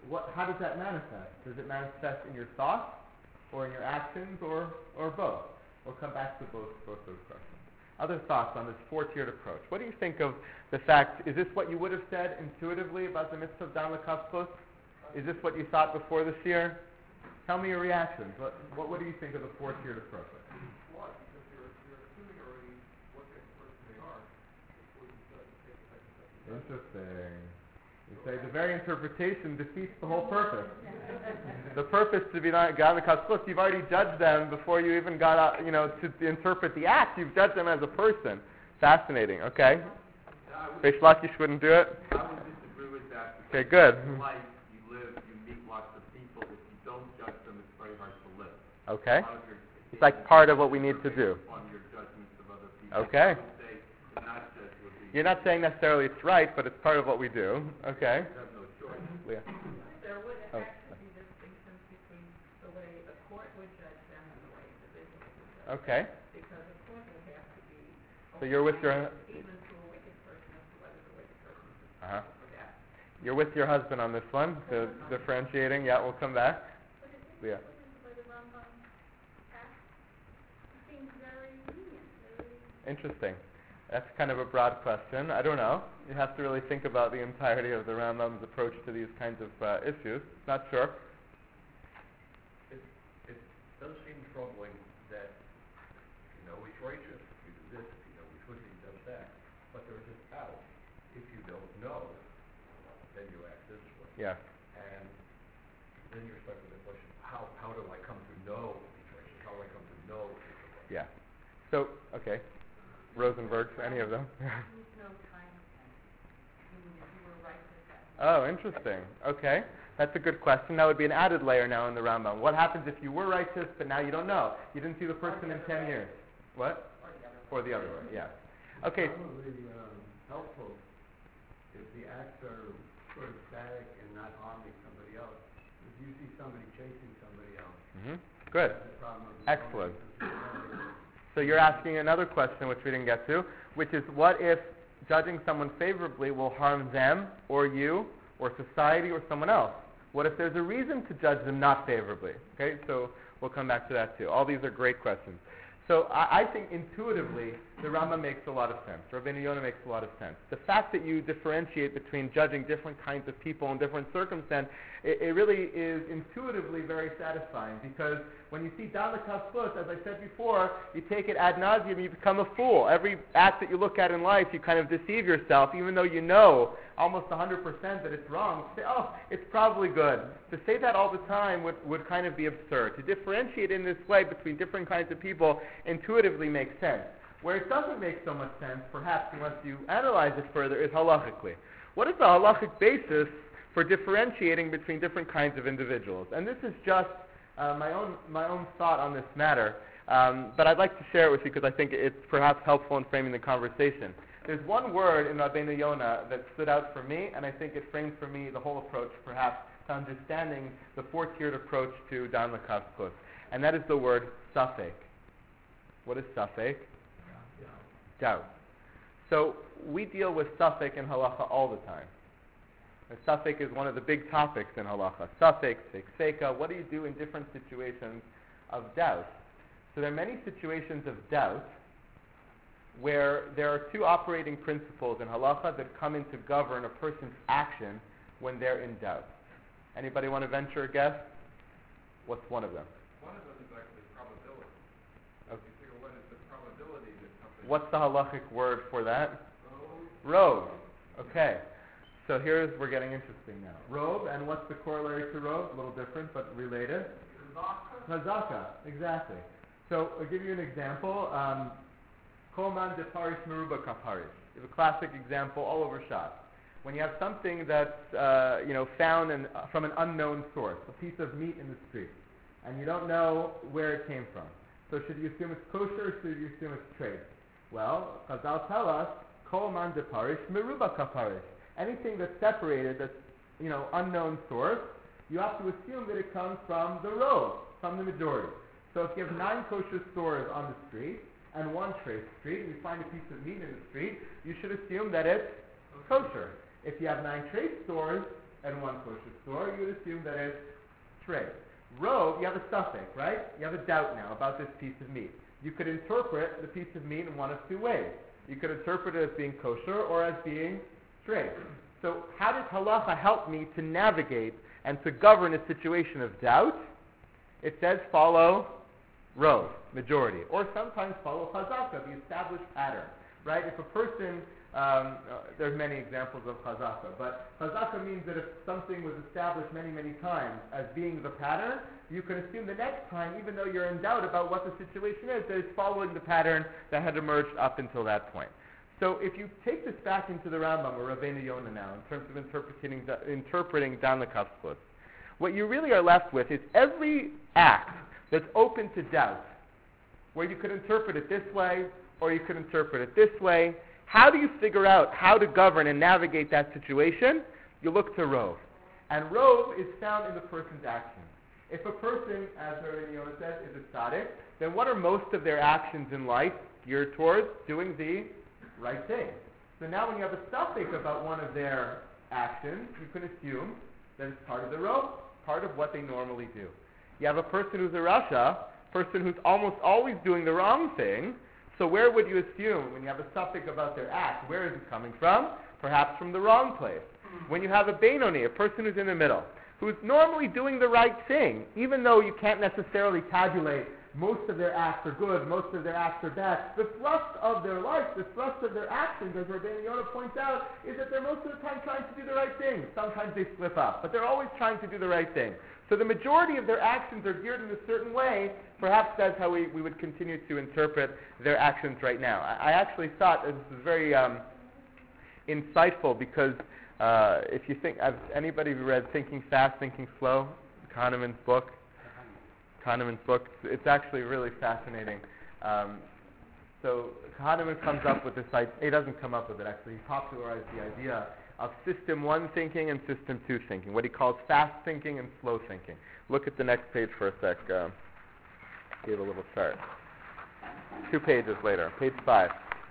what, how does that manifest? Does it manifest in your thoughts, or in your actions, or, or both? We'll come back to both, both those questions. Other thoughts on this four-tiered approach? What do you think of the fact, is this what you would have said intuitively about the mitzvah of Dan L'Kavkos? Is this what you thought before this year? Tell me your reactions. What, what, what do you think of the four-tiered approach? Why? Because you're, you're assuming already what kind of person they are before you start to take the second step. Interesting. You say the very interpretation defeats the whole purpose. The purpose to be God L'Kavkos, you've already judged them before you even got out, you know, to interpret the act. You've judged them as a person. Fascinating. Okay. Reish Lakish wouldn't do it. I would disagree with that. Okay, good. In life, you live, you meet lots of people. If you don't judge them, it's very hard to live. Okay. A lot of your It's like part of what we need to do. on your judgments of other people. Okay. I would say to not judge would be. You're not saying necessarily it's right, but it's part of what we do. Okay. You have no choice. Leah. There would Oh. actually be distinctions between the way the court would judge them and the way individuals would judge them. Okay. Because the court would have to be So you're with your open-minded, even to a wicked person as to whether the wicked person is Uh-huh. responsible for that. You're with your husband on this one, the differentiating. Yeah, we'll come back. But it is, Leah. what is the way the Rambam acts? It seems very lenient, very... Interesting. That's kind of a broad question. I don't know. You have to really think about the entirety of the Rambam's approach to these kinds of uh, issues. Not sure. It, it does seem troubling that, you know, he's righteous, you do this, if you know he's wicked, he does that. But there's this out. If you don't know, then you act this way. Yeah. And then you're stuck with the question, how, how do I come to know he's righteous? How do I come to know he's righteous? Yeah. So, okay. Rosenberg, any of them? There's no time sense, meaning if you were righteous at Oh, interesting. Okay. That's a good question. That would be an added layer now in the Rambam. What happens if you were righteous, but now you don't know? You didn't see the person in ten years. What? Or the other way, yeah. Okay. Probably um, helpful if the acts are sort of static and not harming somebody else. If you see somebody chasing somebody else, Mm-hmm. Good. that's the problem of Excellent. the So you're asking another question which we didn't get to, which is what if judging someone favorably will harm them or you or society or someone else? What if there's a reason to judge them not favorably? Okay, so we'll come back to that too. All these are great questions. So I, I think intuitively the Rambam makes a lot of sense. Rabbeinu Yonah makes a lot of sense. The fact that you differentiate between judging different kinds of people in different circumstances, it, it really is intuitively very satisfying because when you see Dan L'Kavkos, as I said before, you take it ad nauseum, you become a fool. Every act that you look at in life, you kind of deceive yourself, even though you know almost one hundred percent that it's wrong. You say, oh, it's probably good. To say that all the time would, would kind of be absurd. To differentiate in this way between different kinds of people intuitively makes sense. Where it doesn't make so much sense, perhaps unless you analyze it further, is halachically. What is the halachic basis for differentiating between different kinds of individuals? And this is just uh, my own my own thought on this matter, um, but I'd like to share it with you because I think it's perhaps helpful in framing the conversation. There's one word in Rabbeinu Yonah that stood out for me, and I think it frames for me the whole approach, perhaps, to understanding the four-tiered approach to Dan L'Kavkos, and that is the word safek. What is safek? Doubt. So we deal with safek in halacha all the time. And safek is one of the big topics in halacha. Safek, sefeka, what do you do in different situations of doubt? So there are many situations of doubt where there are two operating principles in halacha that come in to govern a person's action when they're in doubt. Anybody want to venture a guess? What's one of them? One of them is actually probability. Okay. You figure what is the probability that something... What's the halachic word for that? Rove. Rove. Okay. So here's, we're getting interesting now. Rove, and what's the corollary to rove? A little different, but related. Chazaka. Exactly. So I'll give you an example. Um, Koman de Parish Meruba Kaparish. You have a classic example all over Shas. When you have something that's uh, you know found in, uh, from an unknown source, a piece of meat in the street, and you don't know where it came from. So should you assume it's kosher or should you assume it's trade? Well, Chazal tell us, Koman de Parish Meruba Kaparish. Anything that's separated, that's you know unknown source, you have to assume that it comes from the road, from the majority. So if you have nine kosher stores on the street and one trade street, and you find a piece of meat in the street, you should assume that it's kosher. If you have nine trade stores and one kosher store, you would assume that it's trey. Rove, you have a suffix, right? You have a doubt now about this piece of meat. You could interpret the piece of meat in one of two ways. You could interpret it as being kosher or as being trey. So how does halacha help me to navigate and to govern a situation of doubt? It says follow rove, majority, or sometimes follow chazaka, the established pattern, right? If a person, um, uh, there's many examples of chazaka, but chazaka means that if something was established many, many times as being the pattern, you can assume the next time, even though you're in doubt about what the situation is, that it's following the pattern that had emerged up until that point. So if you take this back into the Rambam or Rabbeinu Yonah now, in terms of interpreting interpreting Dan Lekavskos, what you really are left with is every act that's open to doubt, where you could interpret it this way or you could interpret it this way. How do you figure out how to govern and navigate that situation? You look to rove. And rove is found in the person's actions. If a person, as Rabbeinu Yonah says, is a tzaddik, then what are most of their actions in life geared towards? Doing the right thing. So now when you have a suffix about one of their actions, you can assume that it's part of the rove, part of what they normally do. You have a person who's a rasha, person who's almost always doing the wrong thing, so where would you assume, when you have a suffix about their act, where is it coming from? Perhaps from the wrong place. When you have a Beinoni, a person who's in the middle, who's normally doing the right thing, even though you can't necessarily tabulate most of their acts are good, most of their acts are bad, the thrust of their life, the thrust of their actions, as Rabbeinu Yonah points out, is that they're most of the time trying to do the right thing. Sometimes they slip up, but they're always trying to do the right thing. So the majority of their actions are geared in a certain way. Perhaps that's how we, we would continue to interpret their actions right now. I, I actually thought this was very um, insightful because uh, if you think, have anybody read Thinking Fast, Thinking Slow, Kahneman's book? Kahneman's book. It's actually really fascinating. Um, so Kahneman comes up with this idea. He doesn't come up with it, actually. He popularized the idea of system one thinking and system two thinking, what he calls fast thinking and slow thinking. Look at the next page for a sec. Uh, give a little chart. Two pages later, page five.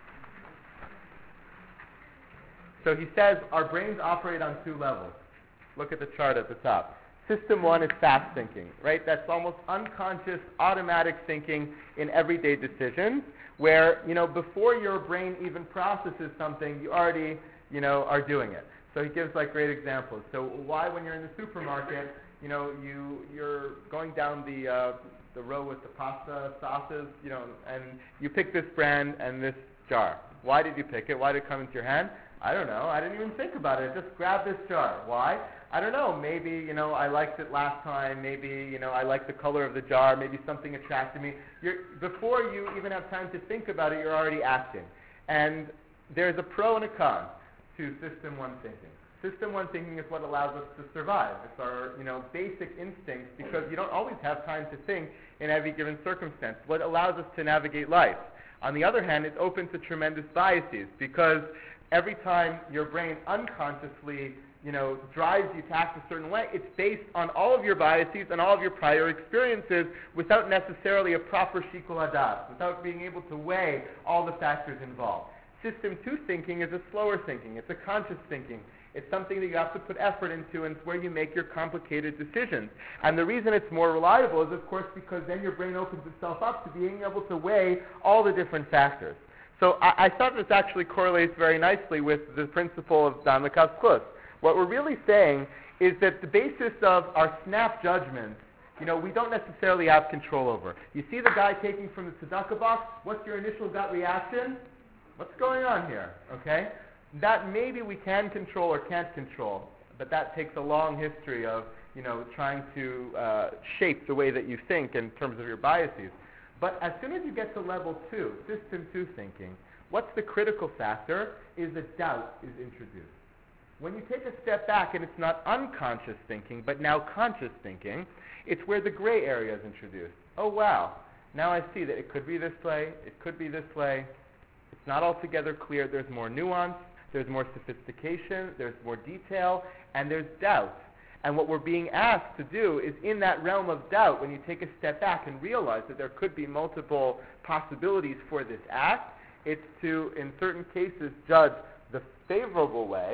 So he says our brains operate on two levels. Look at the chart at the top. System one is fast thinking, right? That's almost unconscious, automatic thinking in everyday decisions, where, you know, before your brain even processes something, you already, you know, are doing it. So he gives like great examples. So why, when you're in the supermarket, you know, you you're going down the uh, the row with the pasta sauces, you know, and you pick this brand and this jar. Why did you pick it? Why did it come into your hand? I don't know. I didn't even think about it. Just grab this jar. Why? I don't know. Maybe, you know, I liked it last time. Maybe, you know, I like the color of the jar. Maybe something attracted me. You're, before you even have time to think about it, you're already acting. And there's a pro and a con to system one thinking. System one thinking is what allows us to survive. It's our, you know, basic instincts, because you don't always have time to think in every given circumstance. What allows us to navigate life. On the other hand, it's open to tremendous biases, because every time your brain unconsciously, you know, drives you to act a certain way, it's based on all of your biases and all of your prior experiences without necessarily a proper shikul hadas, without being able to weigh all the factors involved. System two thinking is a slower thinking. It's a conscious thinking. It's something that you have to put effort into, and it's where you make your complicated decisions. And the reason it's more reliable is, of course, because then your brain opens itself up to being able to weigh all the different factors. So I, I thought this actually correlates very nicely with the principle of Dan Lekavskos. What we're really saying is that the basis of our snap judgments, you know, we don't necessarily have control over. You see the guy taking from the tzedakah box, what's your initial gut reaction? What's going on here, okay? That maybe we can control or can't control, but that takes a long history of, you know, trying to uh, shape the way that you think in terms of your biases. But as soon as you get to level two, system two thinking, what's the critical factor is that doubt is introduced. When you take a step back and it's not unconscious thinking, but now conscious thinking, it's where the gray area is introduced. Oh, wow, now I see that it could be this way, it could be this way. It's not altogether clear. There's more nuance, there's more sophistication, there's more detail, and there's doubt. And what we're being asked to do is, in that realm of doubt, when you take a step back and realize that there could be multiple possibilities for this act, it's to, in certain cases, judge the favorable way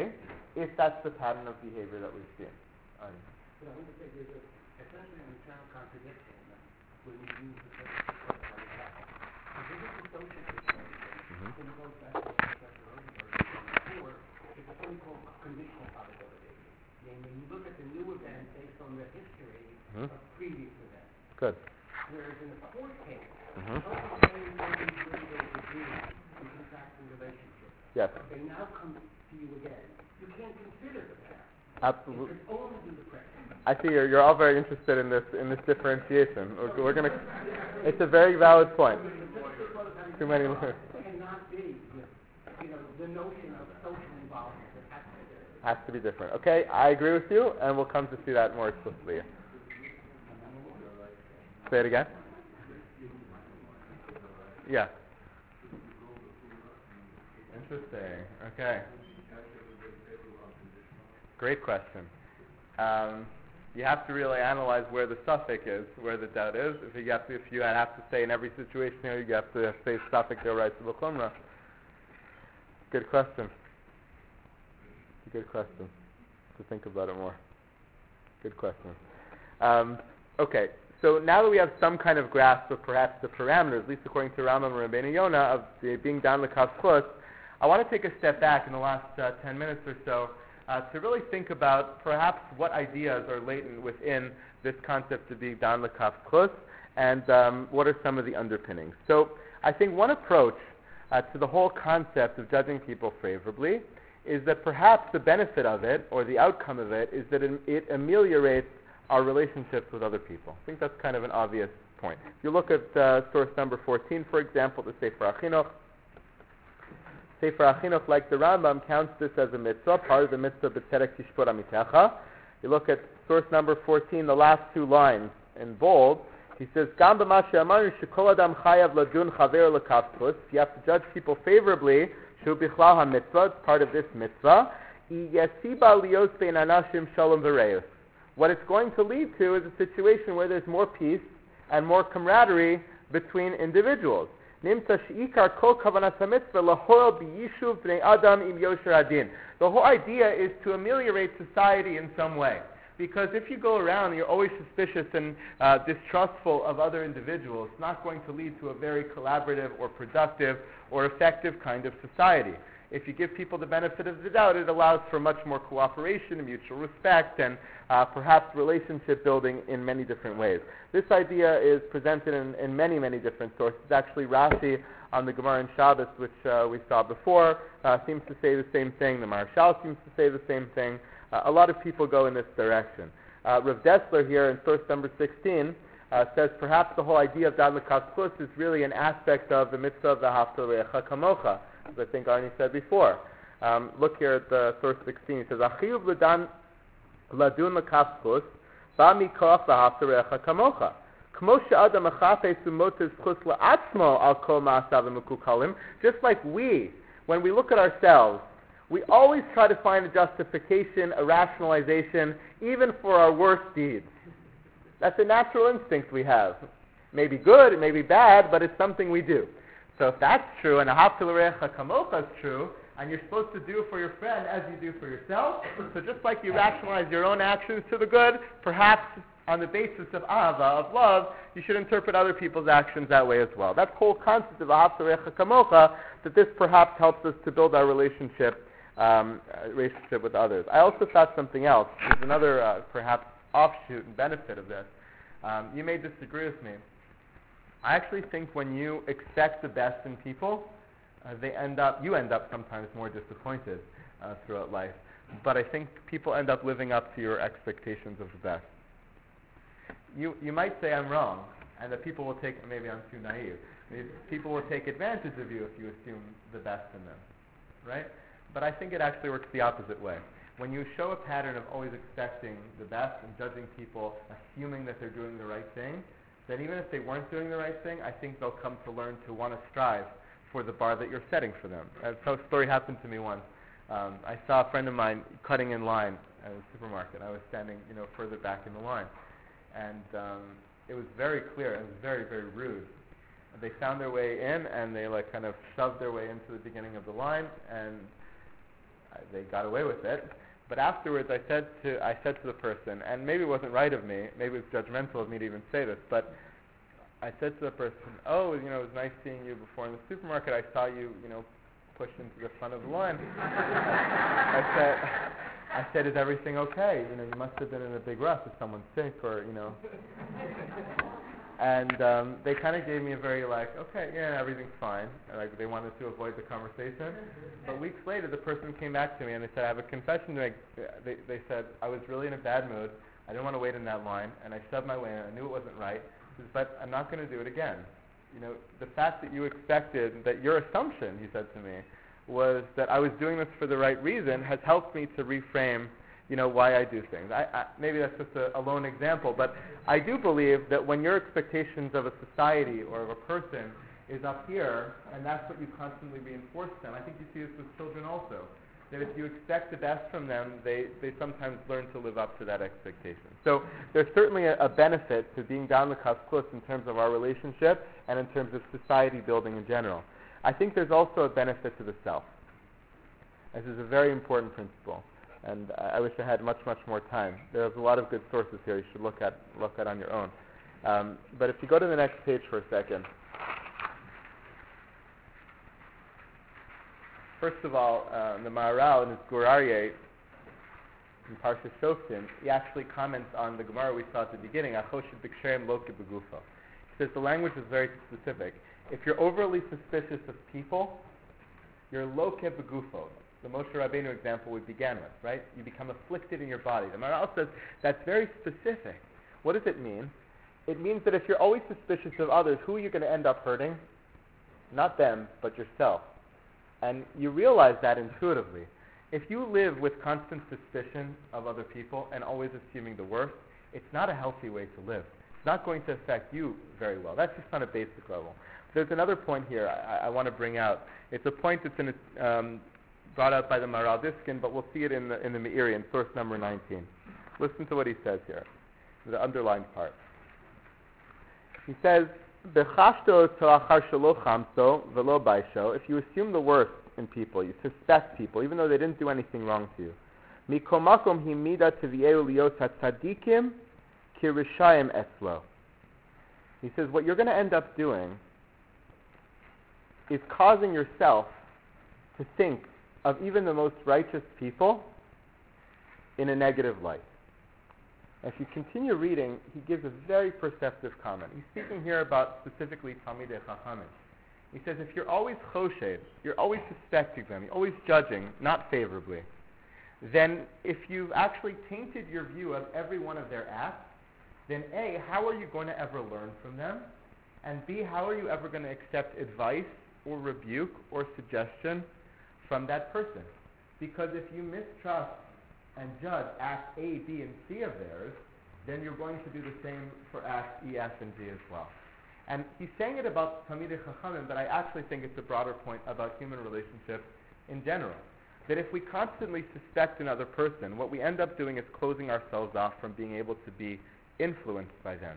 if that's the pattern of behavior that we've seen. Um, But I want to say there's a, essentially an internal contradiction when you use the term support for example. If this is a social situation, Mhm. then it goes back to what Professor Rosenberg was saying before, it's a thing called conditional probability. And when you look at the new event based on the history Mhm. of previous events. Good. Whereas in the fourth case, Mhm. social change always brings those agreements and contractual relationships. Yes. They now come to you again. You can't consider the past. Absolutely. You can only do the present. I see you're, you're all very interested in this in this differentiation. We're, we're gonna. It's a very valid point. Too many. Cannot be, you know, the notion of social involvement. It has to be there. Has to be different. Okay, I agree with you, and we'll come to see that more explicitly. Say it again. Yeah. Interesting. Okay. Great question. Um, you have to really analyze where the suffix is, where the doubt is. If you have to, if you have to say in every situation here, you have to say suffix or right to the chumrah. Good question. It's a good question. To think about it more. Good question. Um, okay, so now that we have some kind of grasp of perhaps the parameters, at least according to Rambam and Rabbeinu Yonah, of the being down the kafchus, I want to take a step back in the last uh, ten minutes or so uh, to really think about perhaps what ideas are latent within this concept of being down the kafchus, and um, what are some of the underpinnings. So I think one approach uh, to the whole concept of judging people favorably is that perhaps the benefit of it, or the outcome of it, is that it, it ameliorates our relationships with other people. I think that's kind of an obvious point. If you look at uh, source number fourteen, for example, the Sefer HaChinuch, Sefer HaChinuch, like the Rambam, counts this as a mitzvah, part of the mitzvah b'tzedek tishpor amitecha. You look at source number fourteen, the last two lines in bold, he says, Gam b'ma she'amarnu shekol adam chayav ladun chaver lekafkus. You have to judge people favorably. Shu bichlal ha-mitzvah, it's part of this mitzvah. Yasiba lios bein anashim shalom v'reus. What it's going to lead to is a situation where there's more peace and more camaraderie between individuals. Nimta she'ikar kol kavanas ha-mitzvah lahorel b'yishuv b'nei adam im yosher adin. The whole idea is to ameliorate society in some way. Because if you go around and you're always suspicious and uh, distrustful of other individuals, it's not going to lead to a very collaborative or productive or effective kind of society. If you give people the benefit of the doubt, it allows for much more cooperation and mutual respect and uh, perhaps relationship building in many different ways. This idea is presented in, in many, many different sources. Actually, Rashi on the Gemara in Shabbos, which uh, we saw before, uh, seems to say the same thing. The Maharshal seems to say the same thing. Uh, a lot of people go in this direction. Uh, Rav Dessler here in source number sixteen uh, says perhaps the whole idea of Dad L'Kafkus is really an aspect of the mitzvah of the V'ahavta L'recha Kamocha, as I think Arnie said before. Um, look here at the source sixteen. He says, Achiyuv l'dan ladun l'kafkus ba mikoch v'ahavta L'recha Kamocha. Kmo she'adam achafes u'motes chus la'atzmo al kol ma'asav v'mekukalim. Just like we, when we look at ourselves, we always try to find a justification, a rationalization, even for our worst deeds. That's a natural instinct we have. It may be good, it may be bad, but it's something we do. So if that's true, and Ahavta L'recha Kamocha is true, and you're supposed to do for your friend as you do for yourself, so just like you rationalize your own actions to the good, perhaps on the basis of ahava, of love, you should interpret other people's actions that way as well. That whole concept of Ahavta L'recha Kamocha, that this perhaps helps us to build our relationship Um, relationship with others. I also thought something else. There's another uh, perhaps offshoot and benefit of this. Um, you may disagree with me. I actually think when you expect the best in people, uh, they end up. You end up sometimes more disappointed uh, throughout life. But I think people end up living up to your expectations of the best. You you might say I'm wrong, and that people will take. Maybe I'm too naive. Maybe people will take advantage of you if you assume the best in them, right? But I think it actually works the opposite way. When you show a pattern of always expecting the best and judging people, assuming that they're doing the right thing, then even if they weren't doing the right thing, I think they'll come to learn to want to strive for the bar that you're setting for them. And so a story happened to me once. Um, I saw a friend of mine cutting in line at a supermarket. I was standing, you know, further back in the line. And um, it was very clear, it was very, very rude. They found their way in, and they like kind of shoved their way into the beginning of the line, and I, they got away with it. But afterwards, I said to I said to the person, and maybe it wasn't right of me, maybe it was judgmental of me to even say this, but I said to the person, "Oh, you know, it was nice seeing you before in the supermarket. I saw you, you know, push into the front of the line." I said, "I said, is everything okay? You know, you must have been in a big rush. Is someone sick, or you know?" And um, they kind of gave me a very like, "Okay, yeah, everything's fine." And, like they wanted to avoid the conversation. But weeks later, the person came back to me and they said, "I have a confession to make." They, they said, "I was really in a bad mood. I didn't want to wait in that line, and I shoved my way in. I knew it wasn't right, but I'm not going to do it again." You know, the fact that you expected, that your assumption, he said to me, was that I was doing this for the right reason has helped me to reframe, you know, why I do things. I, I, maybe that's just a, a lone example, but I do believe that when your expectations of a society or of a person is up here, and that's what you constantly reinforce them. I think you see this with children also, that if you expect the best from them, they, they sometimes learn to live up to that expectation. So there's certainly a, a benefit to being down the cusp in terms of our relationship and in terms of society building in general. I think there's also a benefit to the self. This is a very important principle, and I, I wish I had much, much more time. There's a lot of good sources here you should look at look at on your own. Um, but if you go to the next page for a second. First of all, uh, the Maharal in his Gur Aryeh, in Parshas Shoftim, he actually comments on the Gemara we saw at the beginning, Achoshet b'ksherim lo kibegufo. He says the language is very specific. If you're overly suspicious of people, you're lo kibegufo. The Moshe Rabbeinu example we began with, right? You become afflicted in your body. The Maharal says that's very specific. What does it mean? It means that if you're always suspicious of others, who are you going to end up hurting? Not them, but yourself. And you realize that intuitively. If you live with constant suspicion of other people and always assuming the worst, it's not a healthy way to live. It's not going to affect you very well. That's just on a basic level. There's another point here I, I want to bring out. It's a point that's in a, um, brought out by the Maharal Diskin, but we'll see it in the, in the Meiri, in source number nineteen. Listen to what he says here, the underlined part. He says, if you assume the worst in people, you suspect people, even though they didn't do anything wrong to you, he says what you're going to end up doing is causing yourself to think of even the most righteous people in a negative light. If you continue reading, he gives a very perceptive comment. He's speaking here about specifically Talmidei Chachamim. He says if you're always choshed, you're always suspecting them, you're always judging, not favorably, then if you've actually tainted your view of every one of their acts, then A, how are you going to ever learn from them? And B, how are you ever going to accept advice or rebuke or suggestion from that person? Because if you mistrust and judge Act A, B, and C of theirs, then you're going to do the same for Acts E, F, and G as well. And he's saying it about Talmidei Chachamim, but I actually think it's a broader point about human relationships in general. That if we constantly suspect another person, what we end up doing is closing ourselves off from being able to be influenced by them.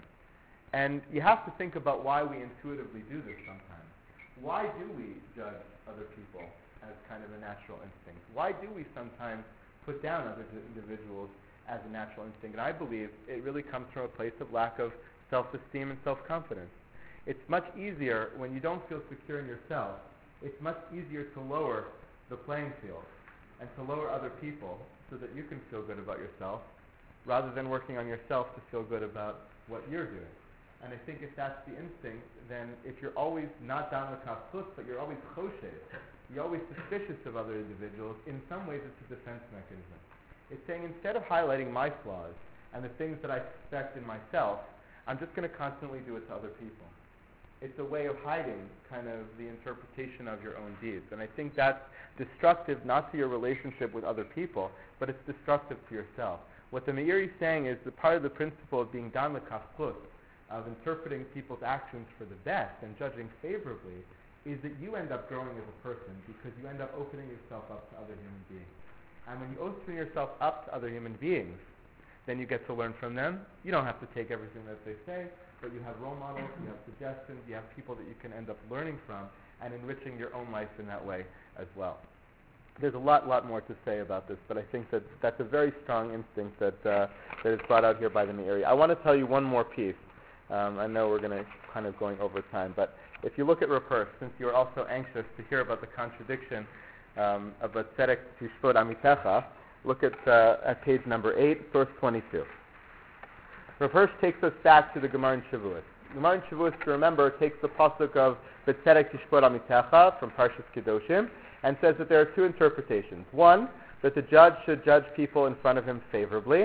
And you have to think about why we intuitively do this sometimes. Why do we judge other people as kind of a natural instinct? Why do we sometimes put down other individuals as a natural instinct? And I believe it really comes from a place of lack of self-esteem and self-confidence. It's much easier when you don't feel secure in yourself, it's much easier to lower the playing field and to lower other people so that you can feel good about yourself rather than working on yourself to feel good about what you're doing. And I think if that's the instinct, then if you're always not down with kafut, but you're always choshed, you're always suspicious of other individuals, in some ways it's a defense mechanism. It's saying instead of highlighting my flaws and the things that I suspect in myself, I'm just going to constantly do it to other people. It's a way of hiding kind of the interpretation of your own deeds. And I think that's destructive not to your relationship with other people, but it's destructive to yourself. What the Meiri is saying is that part of the principle of being dan l'kafut, of interpreting people's actions for the best and judging favorably, is that you end up growing as a person because you end up opening yourself up to other human beings. And when you open yourself up to other human beings, then you get to learn from them. You don't have to take everything that they say, but you have role models, you have suggestions, you have people that you can end up learning from and enriching your own life in that way as well. there's a lot, lot more to say about this, but I think that that's a very strong instinct that uh, that is brought out here by the Meiri. I want to tell you one more piece. Um, I know we're going to kind of going over time, but if you look at Rav Hirsch, since you are also anxious to hear about the contradiction um, of a tzedek tishpot amitecha, look at uh, at page number eight, source twenty-two. Rav Hirsch takes us back to the Gemara in Shavuos. The Gemara in Shavuos, to remember, takes the pasuk of tzedek tishpot amitecha from Parshas Kedoshim and says that there are two interpretations. One, that the judge should judge people in front of him favorably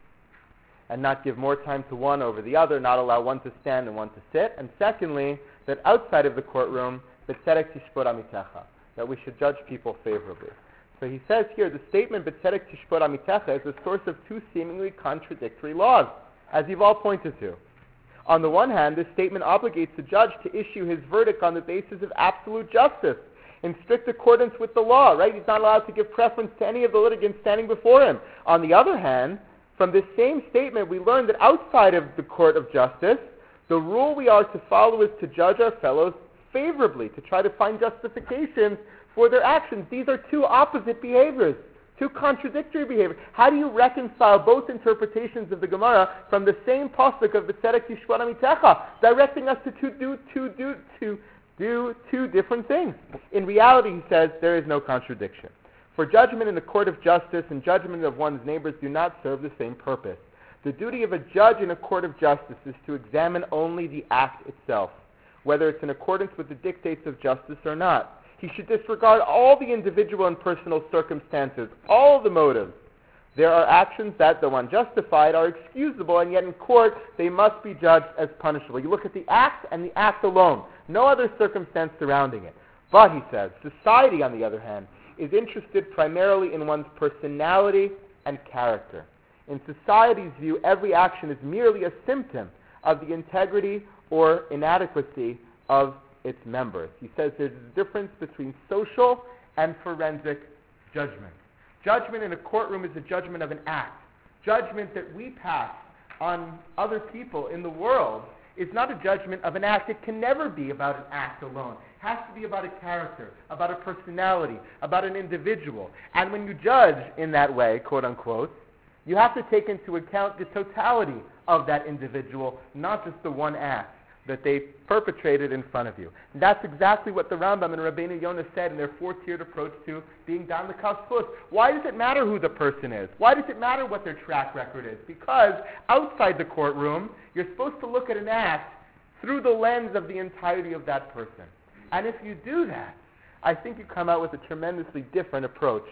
and not give more time to one over the other, not allow one to stand and one to sit. And secondly, that outside of the courtroom, b'tzedek tishpot amitecha, that we should judge people favorably. So he says here, the statement b'tzedek tishpot amitecha is the source of two seemingly contradictory laws, as you've all pointed to. On the one hand, this statement obligates the judge to issue his verdict on the basis of absolute justice, in strict accordance with the law, right? He's not allowed to give preference to any of the litigants standing before him. On the other hand, from this same statement, we learn that outside of the court of justice, the rule we are to follow is to judge our fellows favorably, to try to find justifications for their actions. These are two opposite behaviors, two contradictory behaviors. How do you reconcile both interpretations of the Gemara from the same pasuk of the tzedek tishpot amitecha, directing us to, to do to do to do two different things? In reality, he says, there is no contradiction. For judgment in the court of justice and judgment of one's neighbors do not serve the same purpose. The duty of a judge in a court of justice is to examine only the act itself, whether it's in accordance with the dictates of justice or not. He should disregard all the individual and personal circumstances, all the motives. There are actions that, though unjustified, are excusable, and yet in court they must be judged as punishable. You look at the act and the act alone, no other circumstance surrounding it. But, he says, society, on the other hand, is interested primarily in one's personality and character. In society's view, every action is merely a symptom of the integrity or inadequacy of its members. He says there's a difference between social and forensic judgment. Judgment in a courtroom is a judgment of an act. Judgment that we pass on other people in the world is not a judgment of an act. It can never be about an act alone. It has to be about a character, about a personality, about an individual. And when you judge in that way, quote unquote, you have to take into account the totality of that individual, not just the one act that they perpetrated in front of you. And that's exactly what the Rambam and Rabbeinu Yonah said in their four-tiered approach to being Dan L'Kaf Plus. Why does it matter who the person is? Why does it matter what their track record is? Because outside the courtroom, you're supposed to look at an act through the lens of the entirety of that person. And if you do that, I think you come out with a tremendously different approach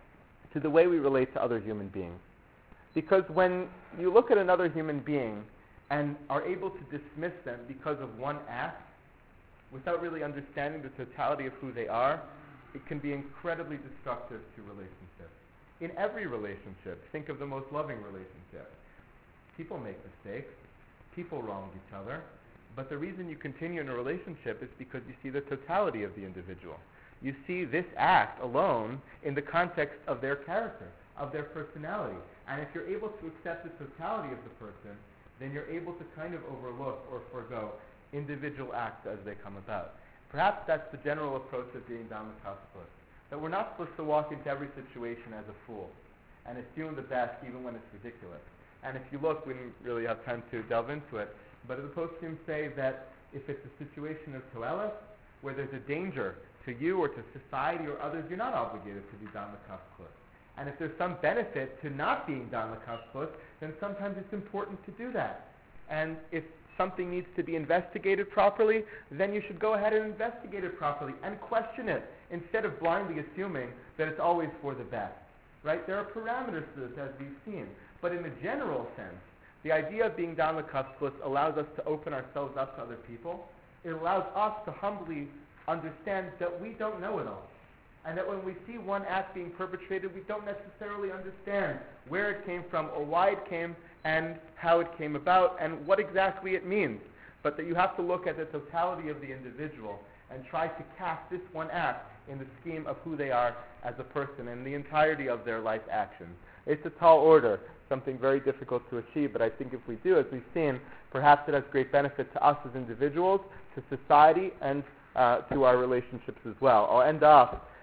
to the way we relate to other human beings. Because when you look at another human being and are able to dismiss them because of one act, without really understanding the totality of who they are, it can be incredibly destructive to relationships. In every relationship, think of the most loving relationship. People make mistakes. People wrong each other. But the reason you continue in a relationship is because you see the totality of the individual. You see this act alone in the context of their character, of their personality. And if you're able to accept the totality of the person, then you're able to kind of overlook or forego individual acts as they come about. Perhaps that's the general approach of being Dan L'Kaf Plus. That we're not supposed to walk into every situation as a fool and assume the best even when it's ridiculous. And if you look, we didn't really have time to delve into it, but the poskim say that if it's a situation of toelis, where there's a danger to you or to society or others, you're not obligated to be Dan L'Kaf Plus. And if there's some benefit to not being Dan L'Kaf Plus, then sometimes it's important to do that. And if something needs to be investigated properly, then you should go ahead and investigate it properly and question it, instead of blindly assuming that it's always for the best. Right? There are parameters to this, as we've seen. But in a general sense, the idea of being Dan L'Kaf Plus allows us to open ourselves up to other people. It allows us to humbly understand that we don't know it all. And that when we see one act being perpetrated, we don't necessarily understand where it came from or why it came and how it came about and what exactly it means. But that you have to look at the totality of the individual and try to cast this one act in the scheme of who they are as a person and the entirety of their life actions. It's a tall order, something very difficult to achieve, but I think if we do, as we've seen, perhaps it has great benefit to us as individuals, to society, and uh, to our relationships as well. I'll end off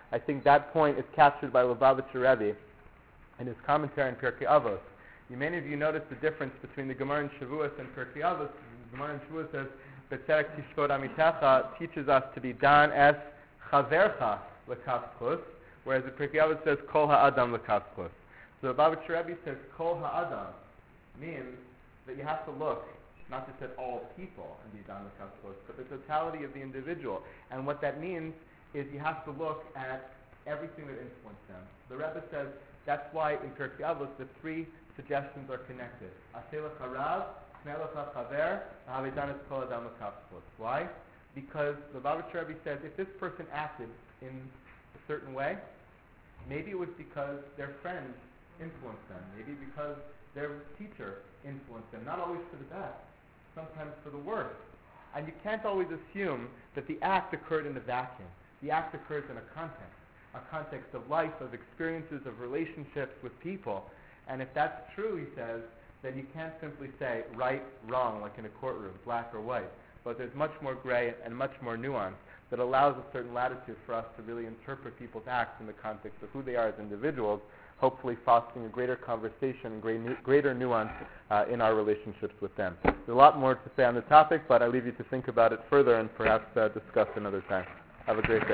I think that point is captured by Lubavitcher Rebbe in his commentary on Pirkei Avos. You, many of you noticed the difference between the Gemara in Shavuos and Pirkei Avos. The Gemara in Shavuos says, Betzerek tishvod amitecha, teaches us to be dan es chavercha lekafchus, whereas the Pirkei Avos says, kol ha'adam lekafchus. So Lubavitcher Rebbe says, kol ha'adam means that you have to look not just at all people and be dan lekafchus, but the totality of the individual. And what that means is you have to look at everything that influenced them. The Rebbe says that's why in Pirkei Avos the three suggestions are connected. Aselecha rav, Shnelecha chaver, Havedanis kol adam lekafchus. Why? Because the Lubavitcher Rebbe says if this person acted in a certain way, maybe it was because their friends influenced them. Maybe because their teacher influenced them. Not always for the best, sometimes for the worst. And you can't always assume that the act occurred in a vacuum. The act occurs in a context, a context of life, of experiences, of relationships with people. And if that's true, he says, then you can't simply say right, wrong, like in a courtroom, black or white. But there's much more gray and much more nuance that allows a certain latitude for us to really interpret people's acts in the context of who they are as individuals, hopefully fostering a greater conversation and great nu- greater nuance uh, in our relationships with them. There's a lot more to say on the topic, but I leave you to think about it further and perhaps uh, discuss another time. Have a great day.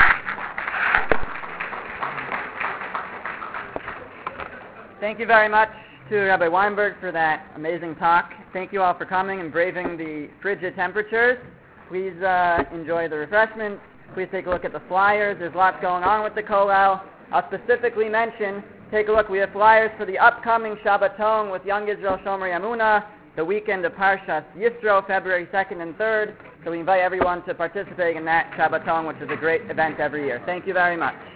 Thank you very much to Rabbi Weinberg for that amazing talk. Thank you all for coming and braving the frigid temperatures. Please uh, enjoy the refreshments. Please take a look at the flyers. There's lots going on with the Kollel. I'll specifically mention, take a look, we have flyers for the upcoming Shabbaton with Young Israel Shomer Yamuna, the weekend of Parshas Yisro, February second and third. So we invite everyone to participate in that Shabbaton, which is a great event every year. Thank you very much.